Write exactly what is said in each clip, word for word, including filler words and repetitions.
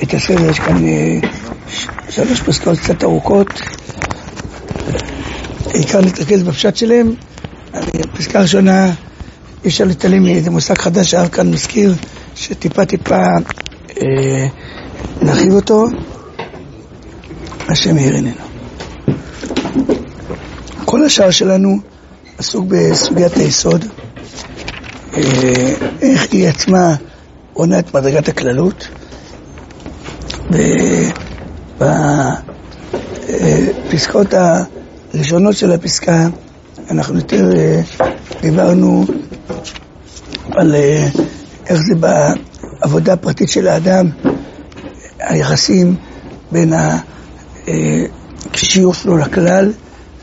את הסדר. יש כאן שלוש פסקאות קצת ארוכות, העיקר נתרכז בפשט שלהם. הפסקה הראשונה, אי אפשר להתעלם מאיזה מושג חדש שהרב כאן מזכיר, שטיפה טיפה אה, נרחיב אותו. השם יאיר עינינו. כל השאר שלנו עסוק בסוגיית היסוד, אה, איך היא עצמה עונה את מדרגת הכללות. ובפסקאות הראשונות של הפסקה אנחנו יותר דיברנו על איך זה בעבודה הפרטית של האדם, היחסים בין הכשירות שלו לכלל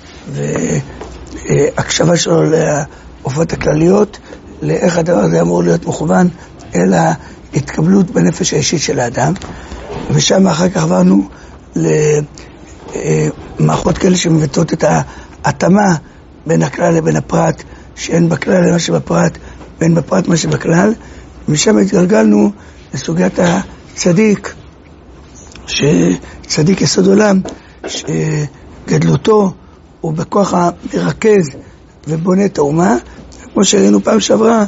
והקשבה שלו להופעות הכלליות, לאיך הדבר הזה אמור להיות מכוון אל ההתקבלות בנפש האישית של האדם. ושם אחר כך עברנו למערכות כאלה שמבטאות את ההתאמה בין הכלל לבין הפרט, שאין בכלל למה שבפרט, ואין בפרט מה שבכלל. ומשם התגלגלנו לסוגיית הצדיק, שצדיק יסוד עולם, שגדלותו הוא בכוח המרכז ובונה את האומה. כמו שראינו פעם שעברה,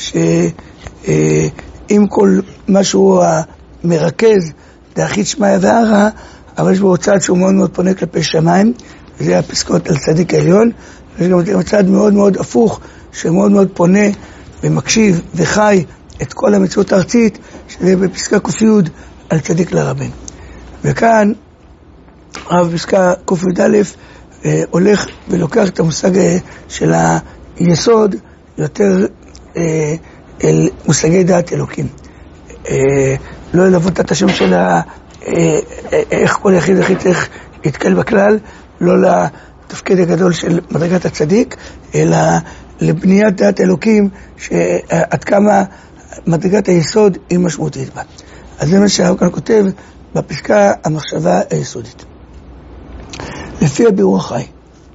שאם כל משהו המרכז דאחית שמיה והרה, אבל יש בו צד שהוא מאוד מאוד פונה כלפי שמיים, וזה הפסקאות על צדיק העליון. ויש גם צד מאוד מאוד הפוך, שמאוד מאוד פונה ומקשיב וחי את כל המציאות הארצית, שזה בפסקה ק"י על צדיק לרבן. וכאן הרב בפסקה ק"א אה, הולך ולוקח את המושג אה, של היסוד יותר אה, אל מושגי דעת אלוקים. אה, לא ללוות את השם של ה... איך כל יחיד יחיד צריך להתקל בכלל, לא לתפקיד הגדול של מדרגת הצדיק, אלא לבניית דעת אלוקים, שעד כמה מדרגת היסוד היא משמעותית בה. אז זה מה שהרב כאן כותב בפסקה המחשבה היסודית. לפי הביאור החי,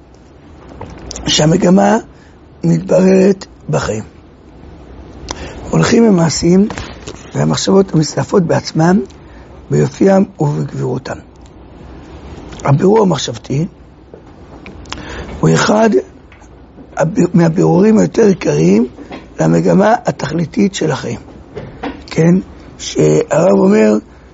שהמגמה מתבררת בחיים. הולכים ומעשים והמחשבות המסתעפות בעצמם, ביופיים ובגבירותם. הבירור המחשבתי הוא אחד מהבירורים היותר עיקריים למגמה התכליתית של החיים. כן? שהרב אומר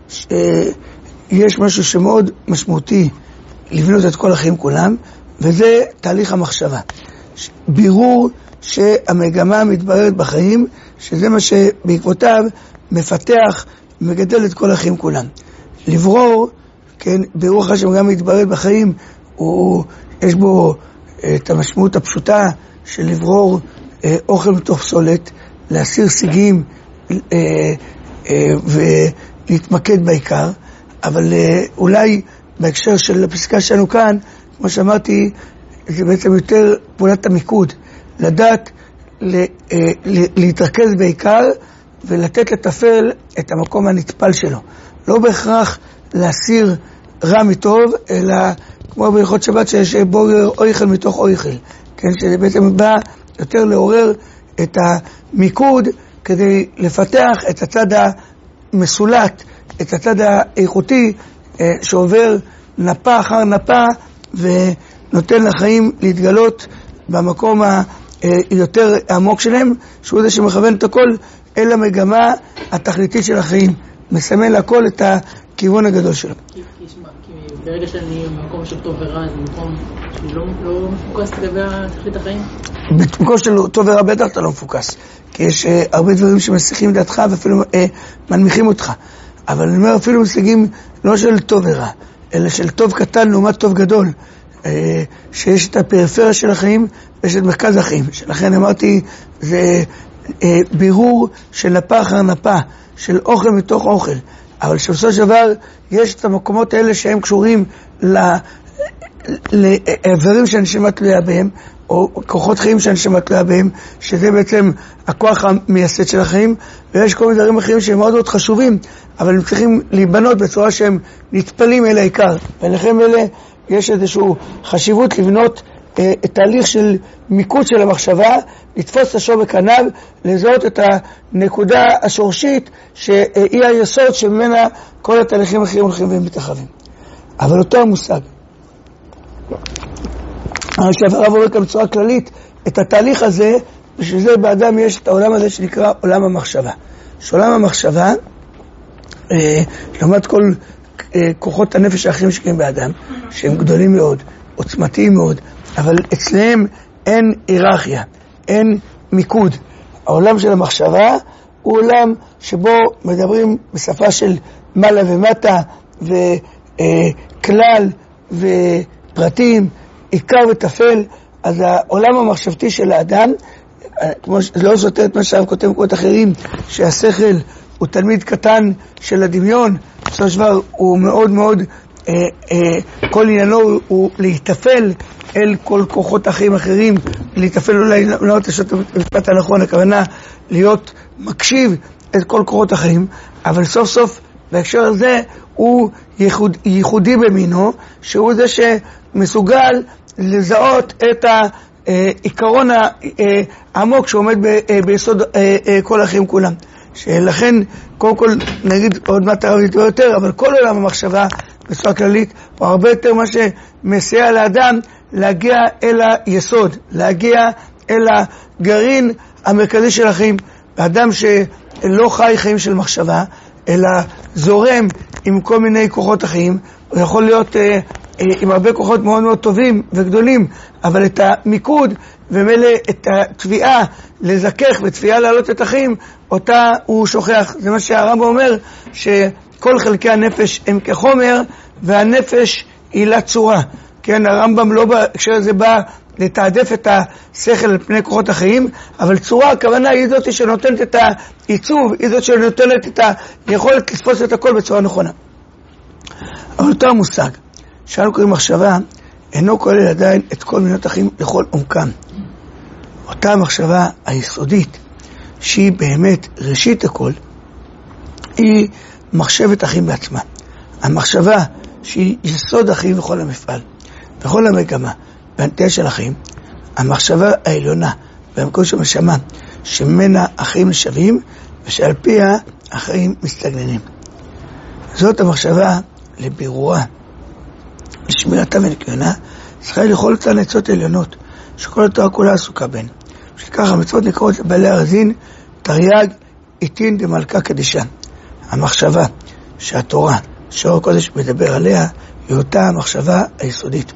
שיש משהו שמאוד משמעותי לבנות את כל החיים כולם, וזה תהליך המחשבה. בירור שהמגמה מתבררת בחיים, שזה מה שבעקבותיו מפתח ומגדל את כל החיים כולם. לברור, כן, בירור אחר שגם מתברר בחיים, הוא, יש בו את המשמעות הפשוטה של לברור אה, אוכל מתוך פסולת, להסיר סיגים אה, אה, ולהתמקד בעיקר, אבל אה, אולי בהקשר של הפסקה שלנו כאן, כמו שאמרתי, זה בעצם יותר פעולת המיקוד, לדעת ל, אה, ל, להתרכז בעיקר, ולתת לטפל את המקום הנטפל שלו. לא בהכרח להסיר רע מטוב, אלא כמו בהלכות שבת שיש בורר אויכל מתוך אויכל. כן, שזה בעצם בא יותר לעורר את המיקוד כדי לפתח את הצד המסולט, את הצד האיכותי שעובר נפה אחר נפה ונותן לחיים להתגלות במקום היותר עמוק שלהם, שהוא זה שמכוון את הכל אל המגמה התכליתית של החיים, מסמן לכל את הכיוון הגדול שלו. כי, כי, כי ברגע שאני במקום של טוב ורע, זה מקום שלא לא מפוקס לגבי תכלית החיים? במקום של טוב ורע בטח אתה לא מפוקס, כי יש אה, הרבה דברים שמשיגים דעתך ואפילו אה, מנמיכים אותך. אבל אני אומר, אפילו משיגים לא של טוב ורע, אלא של טוב קטן לעומת טוב גדול, אה, שיש את הפריפריה של החיים ויש את מרכז החיים. שלכן אמרתי, זה אה, בירור של נפה אחר נפה, של אוכל מתוך אוכל. אבל שבסופו של דבר יש את המקומות האלה שהם קשורים לאיברים שהנשמה תלויה בהם, או כוחות חיים שהנשמה תלויה בהם, שזה בעצם הכוח המייסד של החיים, ויש כל מיני דברים אחרים שהם מאוד מאוד חשובים, אבל הם צריכים להיבנות בצורה שהם נטפלים אל העיקר. ולכן אלה יש איזושהי חשיבות לבנות אה, תהליך של מיקוד של המחשבה, לתפוס את השור בקניו, לזהות את הנקודה השורשית שהיא היסוד שממנה כל התהליכים האחרים הולכים ומתרחבים. אבל אותו המושג, עכשיו הרב אומר כאן בצורה כללית, את התהליך הזה, בשביל זה באדם יש את העולם הזה שנקרא עולם המחשבה. שעולם המחשבה, אה, לעומת כל אה, כוחות הנפש האחרים שקיים באדם, שהם גדולים מאוד, עוצמתיים מאוד, אבל אצלם אין היררכיה, אין מיקוד. העולם של המחשבה הוא עולם שבו מדברים בשפה של מעלה ומטה, וכלל ופרטים, עיקר וטפל. אז העולם המחשבתי של האדם, כמו לא סותר את מה שהרב כותב במקומות אחרים, שהשכל הוא תלמיד קטן של הדמיון, בסופו של דבר הוא מאוד מאוד, אה, אה, כל עניינו הוא, הוא להתאפל אל כל כוחות אחרים אחרים, להתאפל אולי לא תשעות המשפט הנכון, הכוונה להיות מקשיב את כל כוחות אחרים, אבל סוף סוף בהקשר הזה הוא ייחוד, ייחודי במינו, שהוא זה שמסוגל לזהות את העיקרון העמוק שעומד ביסוד כל האחרים כולם. שלכן, קודם כל, נגיד עוד מעט הרב יתבוא יותר, אבל כל עולם המחשבה בצורה כללית הוא הרבה יותר מה שמסייע לאדם להגיע אל היסוד, להגיע אל הגרעין המרכזי של החיים. האדם שלא חי חיים של מחשבה, אלא זורם עם כל מיני כוחות החיים, הוא יכול להיות אה, אה, עם הרבה כוחות מאוד מאוד טובים וגדולים, אבל את המיקוד ומילא את התביעה לזכך ותביעה להעלות את החיים, אותה הוא שוכח. זה מה שהרמב"ם אומר, שכל חלקי הנפש הם כחומר, והנפש היא לצורה. כן, הרמב"ם לא בהקשר הזה בא לתעדף את השכל על פני כוחות החיים, אבל צורה, הכוונה היא זאת שנותנת את העיצוב, היא זאת שנותנת את היכולת לתפוס את הכל בצורה נכונה. אבל אותו המושג, שאנו קוראים מחשבה, אינו כולל עדיין את כל מינות החיים לכל עומקם. אותה המחשבה היסודית, שהיא באמת ראשית הכל, היא מחשבת החיים בעצמה. המחשבה שהיא יסוד החיים וכל המפעל, וכל המגמה, והנטייה של החיים, המחשבה העליונה, במקום של הנשמה, שממנה החיים נשבים, ושעל פיה החיים מסתגננים. זאת המחשבה לבירורה, לשמירתה וניקיונה, צריכה לכל אותן עצות עליונות, שכל התורה כולה עסוקה בהן. שכך המצוות נקראות לבעלי ארזין, תרי"ג, עיטין דמלכה קדישה. המחשבה שהתורה, שאור הקודש מדבר עליה, היא אותה המחשבה היסודית.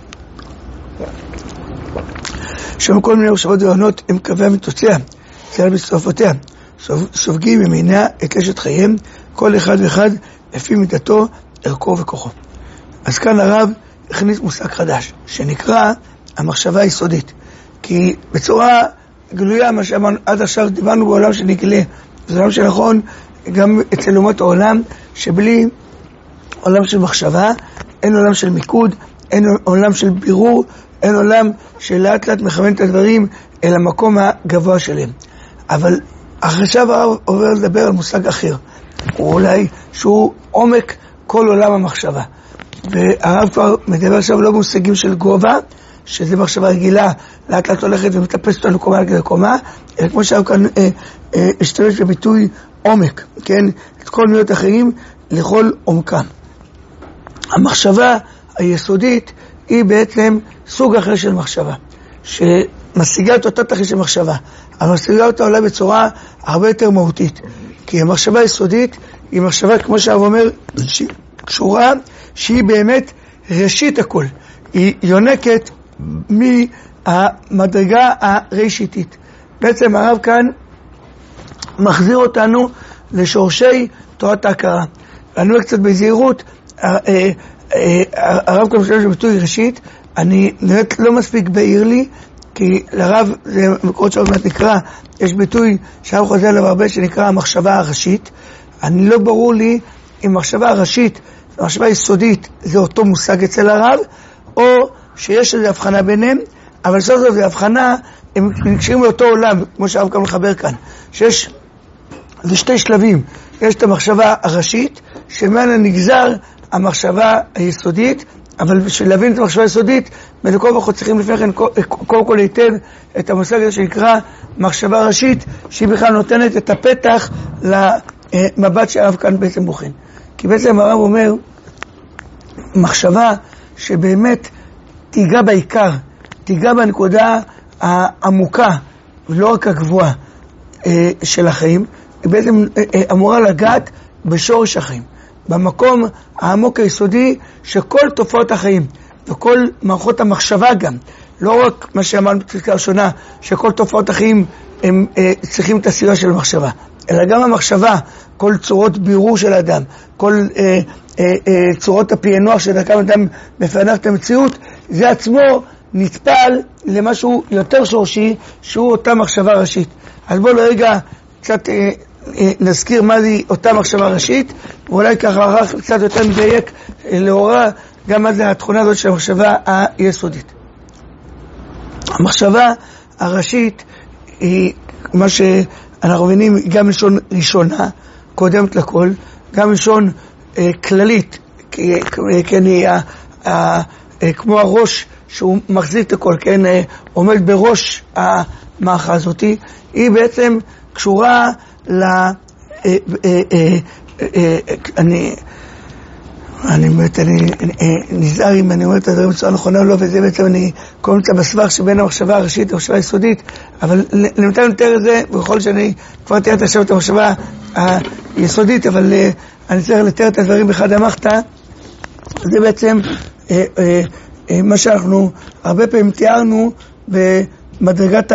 שם כל מיני מחשבות ורעיונות הם קווי המתוצאה, צל בסופותיה, סופגים ממיניה את קשת חייהם, כל אחד ואחד לפי מידתו, ערכו וכוחו. אז כאן הרב הכניס מושג חדש, שנקרא המחשבה היסודית. כי בצורה גלויה, מה שאמרנו עד עכשיו, דיברנו בעולם שנגלה, זה עולם שנכון גם אצל אומות העולם, שבלי עולם של מחשבה, אין עולם של מיקוד, אין עולם של בירור, אין עולם שלאט לאט מכוון את הדברים אל המקום הגבוה שלהם. אבל עכשיו הרב עובר לדבר על מושג אחר, הוא אולי שהוא עומק כל עולם המחשבה. והרב כבר מדבר עכשיו לא במושגים של גובה, שזה מחשבה רגילה, לאט לאט הולכת ומטפסת אותנו קומה על קומה, אלא כמו שהרב כאן אה, אה, השתמש בביטוי עומק, כן? את כל מילות אחרים לכל עומקם. המחשבה היסודית היא בעצם סוג אחר של מחשבה, שמשיגה את אותה תכלית של מחשבה, אבל משיגה אותה אולי בצורה הרבה יותר מהותית, כי המחשבה היסודית היא מחשבה, כמו שהרב אומר, קשורה, שהיא באמת ראשית הכל, היא יונקת מהמדרגה הראשיתית. בעצם הרב כאן מחזיר אותנו לשורשי תורת ההכרה. אני אומר קצת בזהירות, הרב כאן משתמש בביטוי ראשית, אני נראית לא מספיק בעיר לי, כי לרב, זה מקורות שעוד מעט נקרא, יש ביטוי שהרב חוזר עליו הרבה שנקרא המחשבה הראשית. אני לא ברור לי אם מחשבה הראשית ומחשבה יסודית זה אותו מושג אצל הרב, או שיש איזו הבחנה ביניהם, אבל סוף סוף זה הבחנה, הם נקשרים לאותו עולם, כמו שהרב כאן מחבר כאן, שיש זה שתי שלבים. יש את המחשבה הראשית, שממנה נגזר המחשבה היסודית, אבל בשביל להבין את המחשבה היסודית, בכל אנחנו צריכים לפני כן קודם כל היטב את המושג הזה שנקרא מחשבה ראשית, שהיא בכלל נותנת את הפתח למבט שהרב כאן בעצם בוחן. כי בעצם הרב אומר, מחשבה שבאמת תיגע בעיקר, תיגע בנקודה העמוקה, ולא רק הגבוהה של החיים, היא בעצם אמורה לגעת בשורש החיים. במקום העמוק היסודי שכל תופעות החיים וכל מערכות המחשבה גם, לא רק מה שאמרנו בפסקה הראשונה, שכל תופעות החיים הם אה, צריכים את הסיוע של המחשבה, אלא גם המחשבה, כל צורות בירור של האדם, כל אה, אה, אה, צורות הפענוח שדרכם אדם מפענח את המציאות, זה עצמו נטפל למשהו יותר שורשי, שהוא אותה מחשבה ראשית. אז בואו לרגע קצת אה, נזכיר מה זה אותה מחשבה ראשית, ואולי ככה קצת יותר מדייק להוראה גם מה זה התכונה הזאת של המחשבה היסודית. המחשבה הראשית היא מה שאנחנו מבינים גם לשון ראשונה, קודמת לכל, גם לשון אה, כללית, כן, היא אה, אה, אה, כמו הראש שהוא מחזיק את הכל, כן, אה, עומד בראש המערכה הזאת, היא בעצם קשורה ל... אני אני באמת, אני נזהר אם אני אומר את הדברים בצורה נכונה או לא, וזה בעצם אני כל נמצא בסבך שבין המחשבה הראשית למחשבה היסודית, אבל נמתן יותר את זה, בכל שאני כבר תיארת עכשיו את המחשבה היסודית, אבל אני צריך לתאר את הדברים באחד המחתה. זה בעצם מה שאנחנו הרבה פעמים תיארנו במדרגת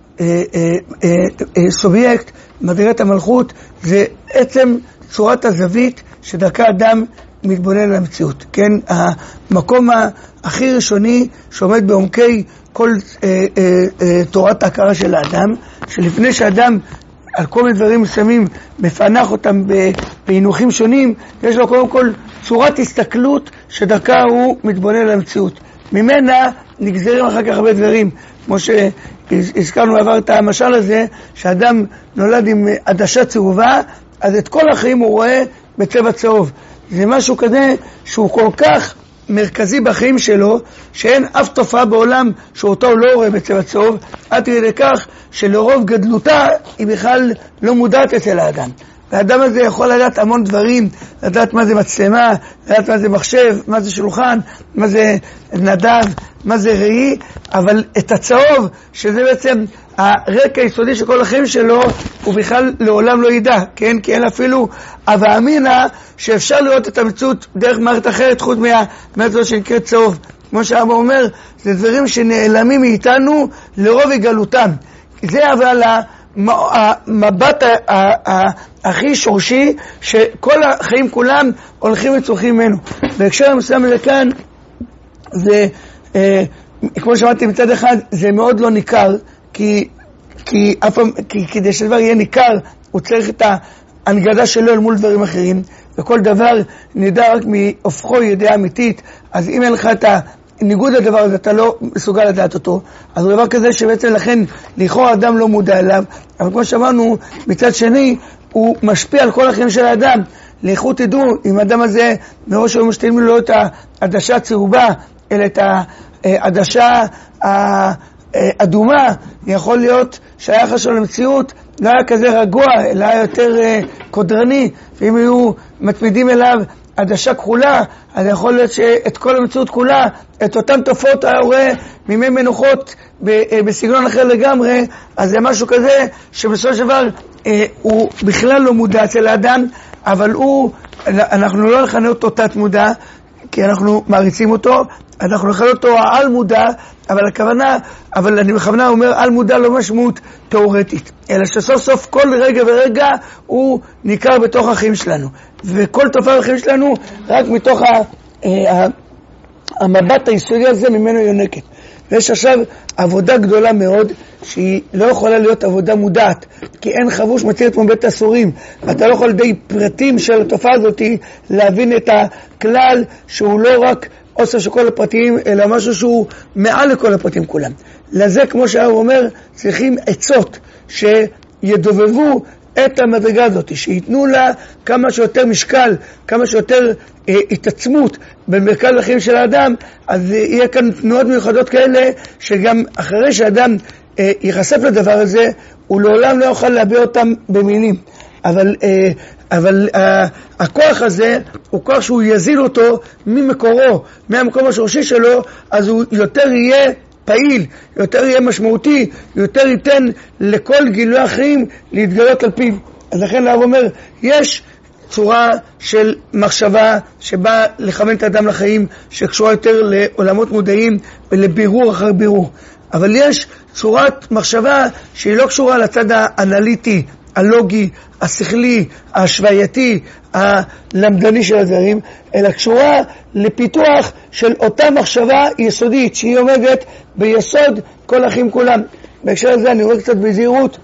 הסובייקט, מדרגת המלכות, זה עצם צורת הזווית שדרכה אדם מתבונן על המציאות. כן, המקום הכי ראשוני שעומד בעומקי כל אה, אה, אה, תורת ההכרה של האדם, שלפני שאדם על כל מיני דברים מסוימים מפענח אותם בפענוחים שונים, יש לו קודם כל צורת הסתכלות שדרכה הוא מתבונן על המציאות. ממנה נגזרים אחר כך הרבה דברים, כמו שהזכרנו עבר את המשל הזה, שאדם נולד עם עדשה צהובה, אז את כל החיים הוא רואה בצבע צהוב. זה משהו כזה שהוא כל כך מרכזי בחיים שלו, שאין אף תופעה בעולם שאותו הוא לא רואה בצבע צהוב, עד כדי כך שלרוב גדלותה היא בכלל לא מודעת אצל האדם. והאדם הזה יכול לדעת המון דברים, לדעת מה זה מצלמה, לדעת מה זה מחשב, מה זה שולחן, מה זה נדב, מה זה ראי, אבל את הצהוב, שזה בעצם הרקע היסודי של כל החיים שלו, הוא בכלל לעולם לא ידע, כן? כי אין אפילו אבא אמינה שאפשר לראות את המציאות דרך מערכת אחרת, חוץ מהמציאות שנקראת צהוב. כמו שאבא אומר, זה דברים שנעלמים מאיתנו לרוב הגלותם. זה אבל המבט הכי שורשי, שכל החיים כולם הולכים וצורכים ממנו. בהקשר המסוים הזה כאן, זה, אה, כמו שאמרתי מצד אחד, זה מאוד לא ניכר, כי, כי, כי כדי שדבר יהיה ניכר, הוא צריך את ההנגדה שלו אל מול דברים אחרים, וכל דבר נדע רק מהופכו ידיעה אמיתית. אז אם אין לך את ניגוד לדבר הזה, אתה לא מסוגל לדעת אותו, אז הוא דבר כזה שבעצם לכן לכאורה האדם לא מודע אליו, אבל כמו שאמרנו, מצד שני הוא משפיע על כל החיים של האדם. לאיכות תדעו, אם האדם הזה מראש הוא משתלמים לו את העדשה הצהובה, אלא את העדשה האדומה, יכול להיות שהיחס שלו למציאות לא היה כזה רגוע, אלא היה יותר קודרני, ואם היו מתמידים אליו עדשה כחולה, אז יכול להיות שאת כל המציאות כולה, את אותן תופעות היה רואה מימי מנוחות בסגנון אחר לגמרי. אז זה משהו כזה שבסופו של דבר אה, הוא בכלל לא מודע אצל האדם, אבל הוא, אנחנו לא נכנה אותו תת מודע, כי אנחנו מעריצים אותו, אנחנו נכנה אותו על מודע, אבל הכוונה, אבל אני בכוונה אומר על מודע לא משמעות תיאורטית, אלא שסוף סוף כל רגע ורגע הוא ניכר בתוך החיים שלנו, וכל תופעה בחיים שלנו רק מתוך ה, ה, המבט היסודי הזה ממנו יונקת. ויש עכשיו עבודה גדולה מאוד, שהיא לא יכולה להיות עבודה מודעת, כי אין חבוש מציל את מבית הסורים. אתה לא יכול די פרטים של התופעה הזאת להבין את הכלל שהוא לא רק אוסף של כל הפרטים, אלא משהו שהוא מעל לכל הפרטים כולם. לזה, כמו שהרב אומר, צריכים עצות שידובבו את המדרגה הזאת, שיתנו לה כמה שיותר משקל, כמה שיותר אה, התעצמות במרכז החיים של האדם, אז יהיה כאן תנועות מיוחדות כאלה, שגם אחרי שאדם אה, ייחשף לדבר הזה, הוא לעולם לא יוכל להביע אותם במילים. אבל, אה, אבל אה, הכוח הזה הוא כוח שהוא יזיל אותו ממקורו, מהמקום השורשי שלו, אז הוא יותר יהיה פעיל, יותר יהיה משמעותי, יותר ייתן לכל גילוי החיים להתגלות על פיו. אז לכן הרב אומר, יש צורה של מחשבה שבאה לכוון את האדם לחיים, שקשורה יותר לעולמות מודעים ולבירור אחר בירור. אבל יש צורת מחשבה שהיא לא קשורה לצד האנליטי, הלוגי, השכלי, ההשוואייתי, הלמדני של הדברים, אלא קשורה לפיתוח של אותה מחשבה יסודית שהיא עומדת ביסוד כל החיים כולם. בהקשר הזה אני רואה קצת בזהירות.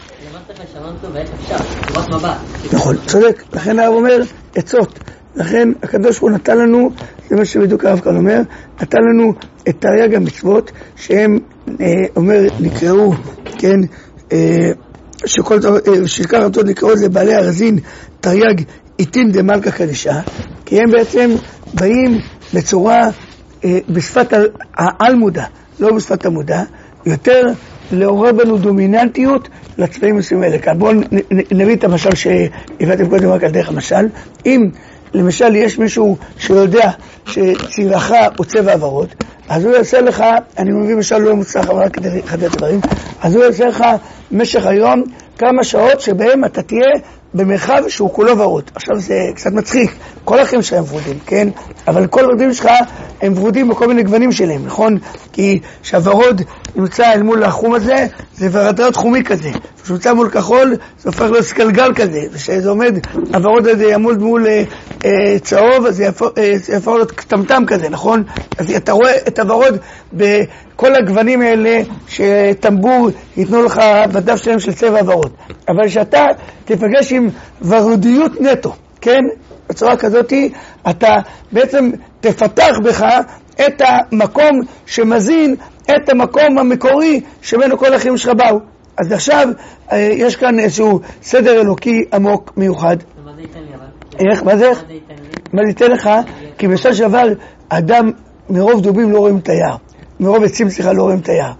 נכון, צודק. לכן הרב אומר עצות. לכן הקדוש הוא נתן לנו, זה מה שבדיוק הרב כאן אומר, נתן לנו את תרי"ג המצוות שהם, אה, אומר, נקראו, כן, אה, שכל שעיקר המצוות נקראות לבעלי הרזין תרי"ג עיתין דמלכא קדישא, כי הם בעצם באים בצורה אה, בשפת העל-מודע, לא בשפת המודע, יותר לעורר בנו דומיננטיות לצבעים מסוימים האלה. כאן בואו נביא את המשל שהבאתם קודם רק על דרך המשל. אם למשל יש מישהו שיודע שצבעך הוא צבע הוורוד, אז הוא יעשה לך, אני מביא משל לא מוצלח אבל רק כדי לחדד דברים, אז הוא יעשה לך במשך היום כמה שעות שבהם אתה תהיה במרחב שהוא כולו ורוד. עכשיו זה קצת מצחיק, כל החיים שלהם ורודים, כן? אבל כל הורודים שלך הם ורודים בכל מיני גוונים שלהם, נכון? כי שהוורוד נמצא אל מול החום הזה, זה ורדרד חומי כזה. כשהוא נמצא מול כחול, זה הופך להיות סקלגל כזה. וכשזה עומד, הוורוד הזה יעמוד מול אה, אה, צהוב, אז זה יהפוך להיות קטמטם כזה, נכון? אז אתה רואה את הוורוד בכל הגוונים האלה שטמבור ייתנו לך בדף שלהם של צבע הוורוד. אבל שאתה תפגש עם ורודיות נטו, כן? בצורה כזאת אתה בעצם תפתח בך את המקום שמזין את המקום המקורי שמנו כל החיים שלך באו. אז עכשיו יש כאן איזשהו סדר אלוקי עמוק מיוחד. מה זה ייתן לי אבל? איך? מה זה? מה זה ייתן לך? כי בסופו של דבר אדם מרוב דובים לא רואים את היער, מרוב עצים סליחה לא רואים את היער,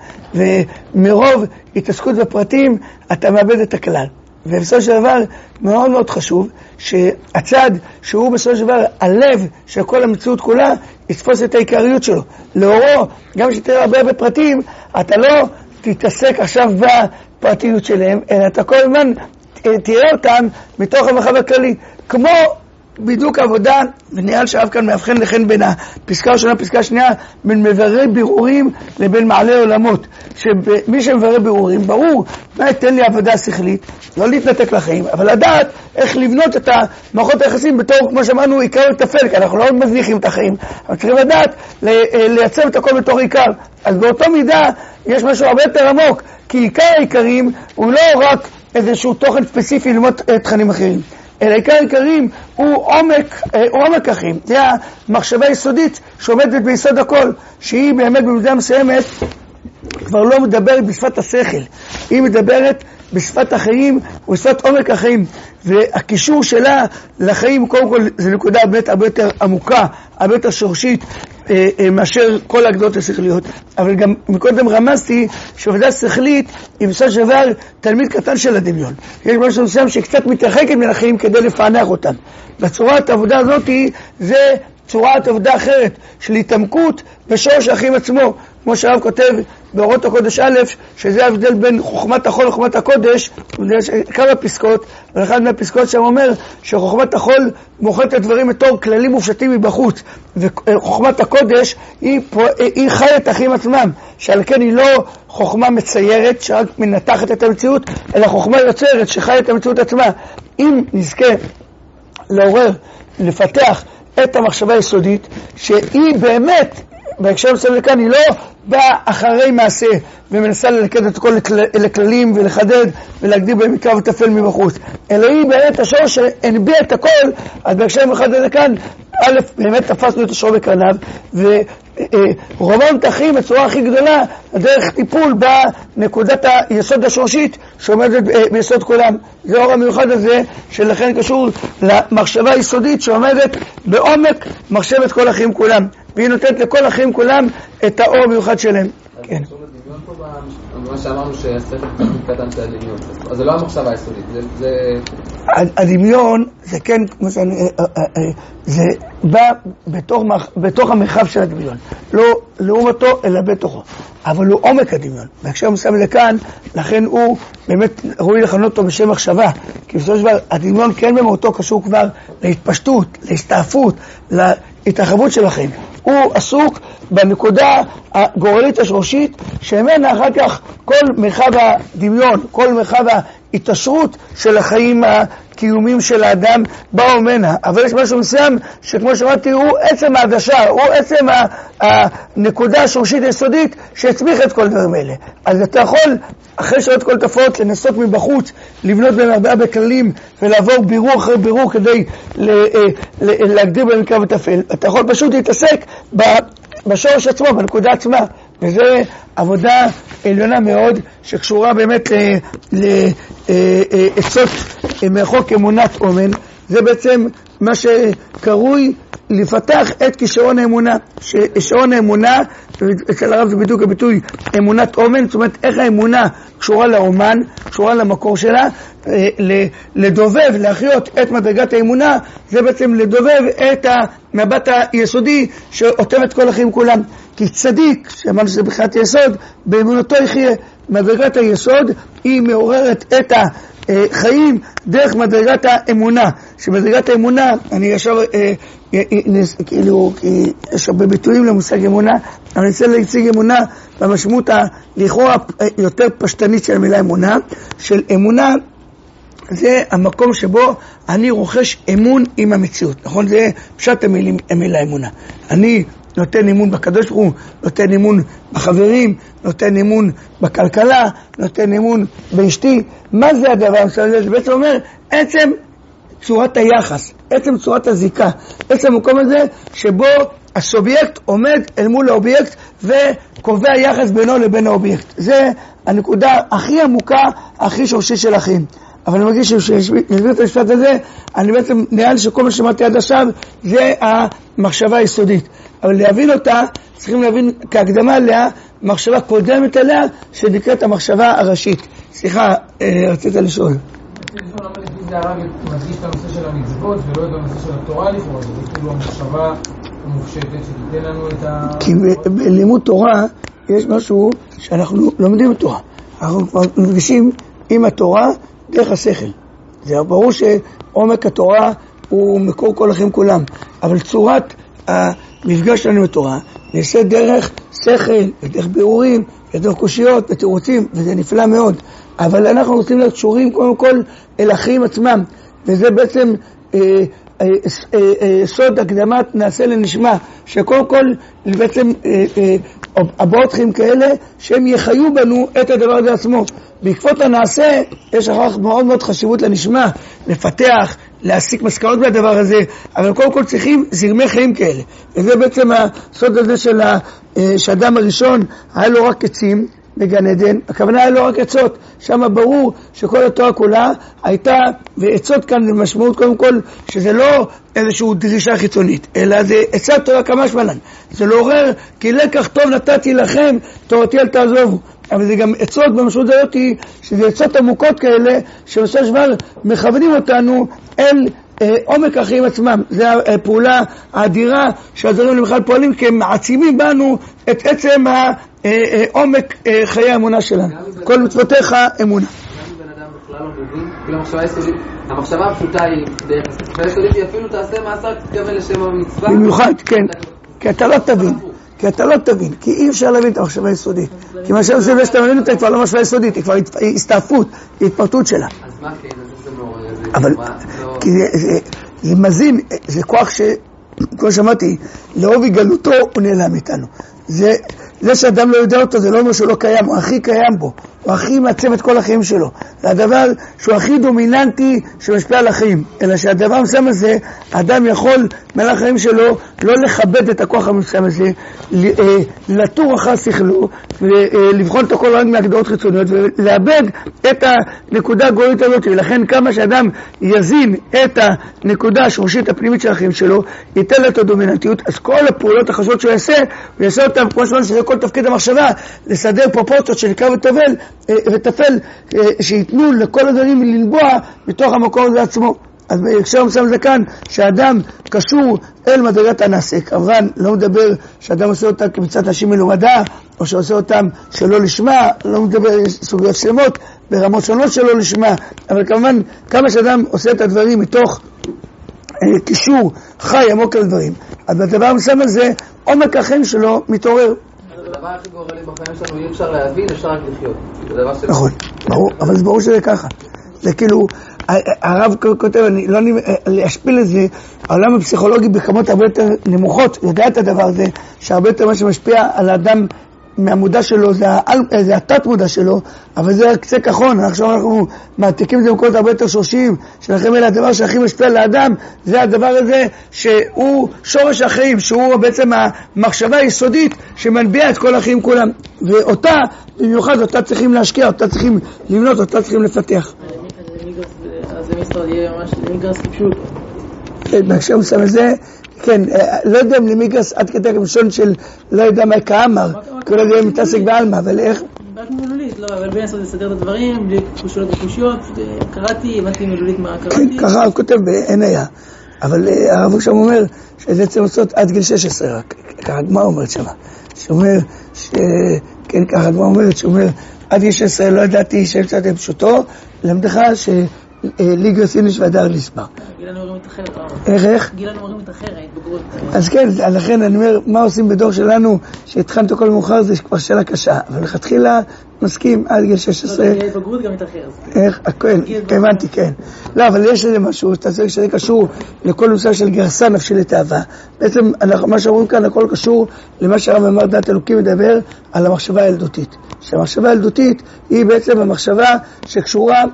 ומרוב התעסקות בפרטים אתה מאבד את הכלל. ובסופו של דבר מאוד מאוד חשוב שהצד שהוא בסופו של דבר הלב של כל המציאות כולה יתפוס את העיקריות שלו. לאורו, גם שתראה הרבה בפרטים, אתה לא תתעסק עכשיו בפרטיות שלהם, אלא אתה כל הזמן תראה אותם מתוך המרחב הכללי. כמו בדיוק עבודה, ונראה שהרב כאן מאבחן לכן בין הפסקה הראשונה לפסקה השנייה, בין מברי בירורים לבין מעלי עולמות. שמי שמברר בירורים, ברור, מה ייתן לי עבודה שכלית, לא להתנתק לחיים, אבל לדעת איך לבנות את המערכות היחסים בתור, כמו שאמרנו, עיקר ותפל, כי אנחנו לא מזניחים את החיים, אבל צריכים לדעת לייצב את הכל בתור עיקר. אז באותו מידה יש משהו הרבה יותר עמוק, כי עיקר העיקרים הוא לא רק איזשהו תוכן ספציפי ללמוד תכנים אחרים, אלא עיקר העיקרים הוא עומק, הוא עומק החיים. זה המחשבה היסודית שעומדת ביסוד הכל, שהיא באמת במידה מסוימת כבר לא מדברת בשפת השכל, היא מדברת בשפת החיים ובשפת עומק החיים, והקישור שלה לחיים קודם כל זה נקודה באמת הרבה יותר עמוקה, הרבה יותר שורשית אה, אה, מאשר כל ההגדרות השכליות. אבל גם מקודם רמזתי שעבודה שכלית היא בסופו של דבר תלמיד קטן של הדמיון, יש משהו מסוים שקצת מתרחקת מן החיים כדי לפענח אותם. בצורת העבודה הזאת זה צורת עבודה אחרת של התעמקות בשורש החיים עצמו, כמו שהרב כותב באורות הקודש א', שזה ההבדל בין חוכמת החול לחוכמת הקודש. יש כמה פסקות, ואחד מהפסקות שם אומר שחוכמת החול מוכרת את הדברים בתור כללים מופשטים מבחוץ, וחוכמת הקודש היא, היא חיה את החיים עצמם, שעל כן היא לא חוכמה מציירת שרק מנתחת את המציאות, אלא חוכמה יוצרת שחיה את המציאות עצמה. אם נזכה לעורר, לפתח את המחשבה היסודית, שהיא באמת בהקשר מסוים לכאן היא לא באה אחרי מעשה ומנסה ללכד את הכל לכללים ולחדד ולהגדיל בהם עיקר וטפל מבחוץ, אלא היא באמת השור שהנביע את הכל. אז בהקשר מחדד לכאן, א', באמת תפסנו את השור בקרניו, רומם תחים בצורה הכי גדולה, דרך טיפול בנקודת היסוד השורשית שעומדת ביסוד כולם. זה האור המיוחד הזה, שלכן קשור למחשבה היסודית שעומדת בעומק מחשבת כל החיים כולם, והיא נותנת לכל החיים כולם את האור המיוחד שלהם. כן. מה שאמרנו שהשכל קטן של הדמיון, אז זה לא המחשבה היסודית, זה... הדמיון זה כן, זה בא בתוך המרחב של הדמיון, לא לעומתו אלא בתוכו, אבל הוא עומק הדמיון. בהקשר מסוים זה כאן, לכן הוא באמת ראוי לכנות אותו בשם מחשבה, כי בסופו של דבר הדמיון כן במהותו קשור כבר להתפשטות, להסתעפות, להתרחבות שלכם. הוא עסוק בנקודה הגורלית השורשית שממנה אחר כך כל מרחב הדמיון, כל מרחב ההתעשרות של החיים הקיומיים של האדם באו ממנה. אבל יש משהו מסוים שכמו שאמרתי הוא עצם העדשה, הוא עצם הנקודה השורשית היסודית שהצמיח את כל דברים האלה. אז אתה יכול אחרי שעות כל תופעות לנסות מבחוץ, לבנות בין הרבה בכללים ולעבור בירור אחרי בירור כדי להגדיר בין קו וטפל. אתה יכול פשוט להתעסק בשורש עצמו, בנקודה עצמה, וזה עבודה עליונה מאוד שקשורה באמת לעצות מרחוק אמונת אומן. זה בעצם מה שקרוי לפתח את כישרון האמונה. כישרון האמונה, אצל הרב זה בדיוק הביטוי אמונת אומן, זאת אומרת איך האמונה קשורה לאומן, קשורה למקור שלה, לדובב, להחיות את מדרגת האמונה, זה בעצם לדובב את המבט היסודי שעוטב את כל החיים כולם. כי צדיק, שאמרנו שזה בחיית יסוד, באמונתו יחיה. מדרגת היסוד היא מעוררת את החיים דרך מדרגת האמונה. שמדרגת האמונה, אני ישר, כאילו, יש הרבה ביטויים למושג אמונה, אבל אני רוצה להציג אמונה במשמעות לכאורה יותר פשטנית של המילה אמונה. של אמונה זה המקום שבו אני רוכש אמון עם המציאות, נכון? זה פשט המילים, המילה אמונה. אני נותן אמון בקדוש ברוך הוא, נותן אמון בחברים, נותן אמון בכלכלה, נותן אמון באשתי. מה זה הדבר הזה? זה בעצם אומר עצם צורת היחס, עצם צורת הזיקה, עצם המקום הזה שבו הסובייקט עומד אל מול האובייקט וקובע יחס בינו לבין האובייקט. זה הנקודה הכי עמוקה, הכי שורשית של החיים. אבל אני מרגיש שנסביר את המשפט הזה, אני בעצם נראה לי שכל מה שמעתי עד עכשיו זה המחשבה היסודית. אבל להבין אותה, צריכים להבין כהקדמה עליה, מחשבה קודמת עליה, שנקראת המחשבה הראשית. סליחה, רצית לשאול. רציתי לשאול, למה לפי זה הרב מדגיש את הנושא של המצוות ולא את הנושא של התורה לכאורה, זה כאילו המחשבה המופשטת שתיתן לנו את ה... כי בלימוד תורה יש משהו שאנחנו לומדים בתורה. אנחנו מדגישים עם התורה דרך השכל. זה ברור שעומק התורה הוא מקור כל החיים כולם, אבל צורת המפגש שלנו בתורה נעשה דרך שכל, ודרך בירורים, ודרך קושיות ותירוצים, וזה נפלא מאוד. אבל אנחנו רוצים להיות קשורים קודם כל אל החיים עצמם, וזה בעצם אה, אה, אה, אה, סוד הקדמת נעשה לנשמה, שקודם כל בעצם אה, אה, הבאות חיים כאלה שהם יחיו בנו את הדבר הזה עצמו. בעקבות הנעשה יש אחר מאוד מאוד חשיבות לנשמה, לפתח, להסיק מסקנות מהדבר הזה, אבל קודם כל צריכים זרמי חיים כאלה. וזה בעצם הסוד הזה של האדם הראשון, היה לו רק עצים בגן עדן, הכוונה היה לו רק עצות, שם ברור שכל התורה כולה הייתה, ועצות כאן למשמעות קודם כל, שזה לא איזושהי דרישה חיצונית, אלא זה עצת תורה כמה שמלן. זה לא עורר, כי לקח טוב נתתי לכם, תורתי אל תעזובו. אבל זה גם עצות במשמעות הזאת, שזה עצות עמוקות כאלה, שבסופו של דבר מכוונים אותנו אל אה, עומק החיים עצמם. זה הפעולה האדירה שהזרים למחל פועלים, כי הם מעצימים בנו את עצם העומק אה, אה, חיי האמונה שלנו. כל מצוותיך אמונה. גם בן אדם בכלל לא מבין, כאילו המחשבה היסודית, המחשבה הפשוטה היא דרך, המחשבה היסודית היא אפילו תעשה מעשר, תתכוון לשם המצווה. במיוחד, כן, כי אתה לא תבין. כי אתה לא תבין, כי אי אפשר להבין את המחשבה היסודית. כי מה שעושה זה שאתה מבין אותה, היא כבר לא מחשבה יסודית, היא כבר הסתעפות, היא התפרטות שלה. אז מה כן? אז זה מעורר, זה... אבל, כי זה מזין, זה כוח ש... כמו שאמרתי, לעובי גלותו הוא נעלם איתנו. זה שאדם לא יודע אותו, זה לא אומר שהוא לא קיים, הוא הכי קיים בו. הוא הכי מעצב את כל החיים שלו. זה הדבר שהוא הכי דומיננטי שמשפיע על החיים. אלא שהדבר המסוים הזה, האדם יכול במהלך החיים שלו לא לכבד את הכוח המסוים הזה, לטור אחר שכלו, ולבחון את הכל רק מהגדרות חיצוניות, ולאבד את הנקודה הגורית הזאת. ולכן כמה שאדם יזין את הנקודה השורשית הפנימית של החיים שלו, ייתן לו את הדומיננטיות. אז כל הפעולות החשובות שהוא יעשה, הוא יעשה אותם, כמו שאומרים, שזה כל תפקיד המחשבה, לסדר פרופורציות של קו וטבל, וטפל, שיתנו לכל הדברים לנבוע בתוך המקום הזה עצמו. אז בהקשר מסוים זה כאן, שהאדם קשור אל מדרגת הנעשה. כמובן, לא מדבר שאדם עושה אותם כמצוות נשים מלומדה, או שעושה אותם שלא לשמה, לא מדבר סוגיות שלמות, ברמות שונות שלא לשמה, אבל כמובן, כמה שאדם עושה את הדברים מתוך אה, קישור חי עמוק לדברים, אז בדבר המסוים הזה, עומק החיים שלו מתעורר. זה הדבר הכי גורלי בחיים שלנו, אי אפשר להבין, אפשר רק לחיות. נכון, ברור, אבל זה ברור שזה ככה. זה כאילו, הרב כותב, אני לא להשפיל את זה, העולם הפסיכולוגי בכמות הרבה יותר נמוכות, יודע את הדבר הזה, שהרבה יותר מה שמשפיע על האדם מהמודע שלו, זה, זה התת מודע שלו, אבל זה רק קצה כחון. עכשיו אנחנו מעתיקים את זה במקומות הרבה יותר שורשיים, שלכם אלה הדבר שהכי משפיע על האדם, זה הדבר הזה שהוא שורש החיים, שהוא בעצם המחשבה היסודית שמנביעה את כל החיים כולם, ואותה, במיוחד אותה צריכים להשקיע, אותה צריכים לבנות, אותה צריכים לפתח. אז זה מסתרד יהיה ממש למיגרס כפשוט. כן, בהקשר מסוים הזה, כן, לא יודע אם למיגרס עד כדי כמשון של לא יודע מה כאמר, כל עוד יהיה מתעסק בעלמה, אבל איך? רק מילולית, לא, אבל בין לעשות לסדר את הדברים, בלי קושיות וקושיות, קראתי, הבנתי מילולית מה קראתי. כן, ככה הוא כותב בעין היה, אבל הרב שם אומר שזה צריך לעשות עד גיל שש עשרה, רק ככה הגמרא אומרת שמה, שאומר, כן, ככה הגמרא אומרת, שאומר, עד גיל שש עשרה לא ידעתי שם קצת פשוטו, למדך ש... ליגרס איניש והדר נסבר. גילנו אומרים את אחרת. איך איך? גילנו אומרים את אחרת, בגרות. אז כן, לכן אני אומר, מה עושים בדור שלנו שהתחלת הכל מאוחר, זה כבר שאלה קשה. אבל לכתחילה מסכים עד גיל שש עשרה. לא, בגרות גם את אחרת. איך? כן, הבנתי, כן. לא, אבל יש לזה משהו, תעשה שזה קשור לכל נושא של גרסה נפשי לתאווה. בעצם מה שאומרים כאן, הכל קשור למה שהרב אמר דעת אלוקים מדבר על המחשבה הילדותית. שהמחשבה הילדותית היא בעצם המחשבה שקשורה,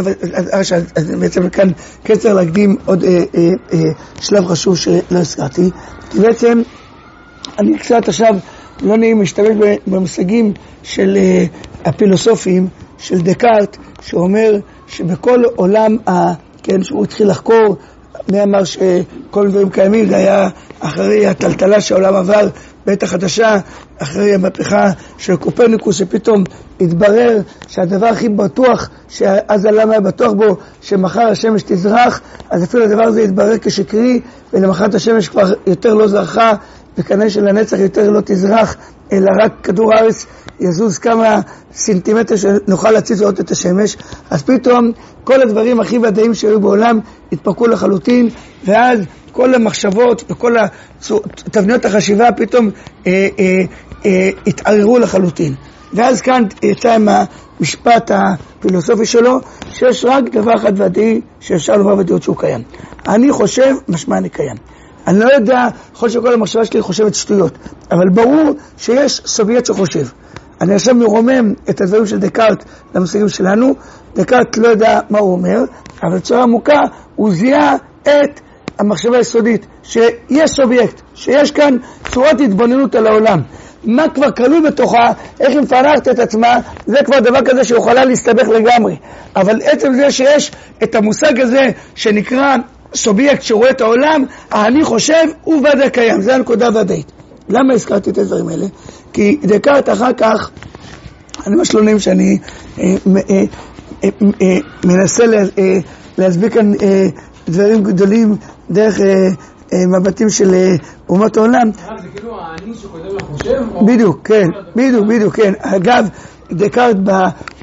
אז בעצם כאן כן צריך להקדים עוד אה, אה, אה, שלב חשוב שלא הזכרתי, כי בעצם אני קצת עכשיו לא נעים להשתמש במושגים של אה, הפילוסופים של דקארט, שאומר שבכל עולם, ה, כן, שהוא התחיל לחקור, מי אמר שכל דברים קיימים, זה היה אחרי הטלטלה שהעולם עבר בעת החדשה, אחרי המהפכה של קופרניקוס, שפתאום התברר שהדבר הכי בטוח, שאז העולם היה בטוח בו, שמחר השמש תזרח, אז אפילו הדבר הזה התברר כשקרי, ולמחרת השמש כבר יותר לא זרחה, וכנראה שלנצח יותר לא תזרח, אלא רק כדור הארץ יזוז כמה סנטימטר שנוכל להציץ לראות את השמש. אז פתאום כל הדברים הכי ודאיים שהיו בעולם התפרקו לחלוטין, ואז כל המחשבות וכל תבניות החשיבה פתאום אה, אה, אה, התערערו לחלוטין. ואז כאן יצא עם המשפט הפילוסופי שלו, שיש רק דבר אחד ודאי שאפשר לומר ודאות שהוא קיים. אני חושב, משמע אני קיים. אני לא יודע, יכול שכל המחשבה שלי חושבת שטויות, אבל ברור שיש סובייקט שחושב. אני עכשיו מרומם את הדברים של דקארט למושגים שלנו. דקארט לא יודע מה הוא אומר, אבל בצורה עמוקה הוא זיהה את המחשבה היסודית, שיש סובייקט, שיש כאן צורת התבוננות על העולם. מה כבר כלול בתוכה, איך היא מפענחת את עצמה, זה כבר דבר כזה שיכולה להסתבך לגמרי. אבל עצם זה שיש את המושג הזה שנקרא סובייקט שרואה את העולם, אני חושב, הוא ודאי קיים. זה הנקודה ודאית. למה הזכרתי את הדברים האלה? כי דקארט אחר כך, אני ממש לא נעים שאני אה, אה, אה, אה, מנסה לה, אה, להסביר כאן אה, דברים גדולים דרך אה, אה, מבטים של אה, אומות העולם. אה, זה כאילו האני שקודם לחושב? בדיוק, כן, בדיוק, בדיוק, כן. אגב, דקארט ב...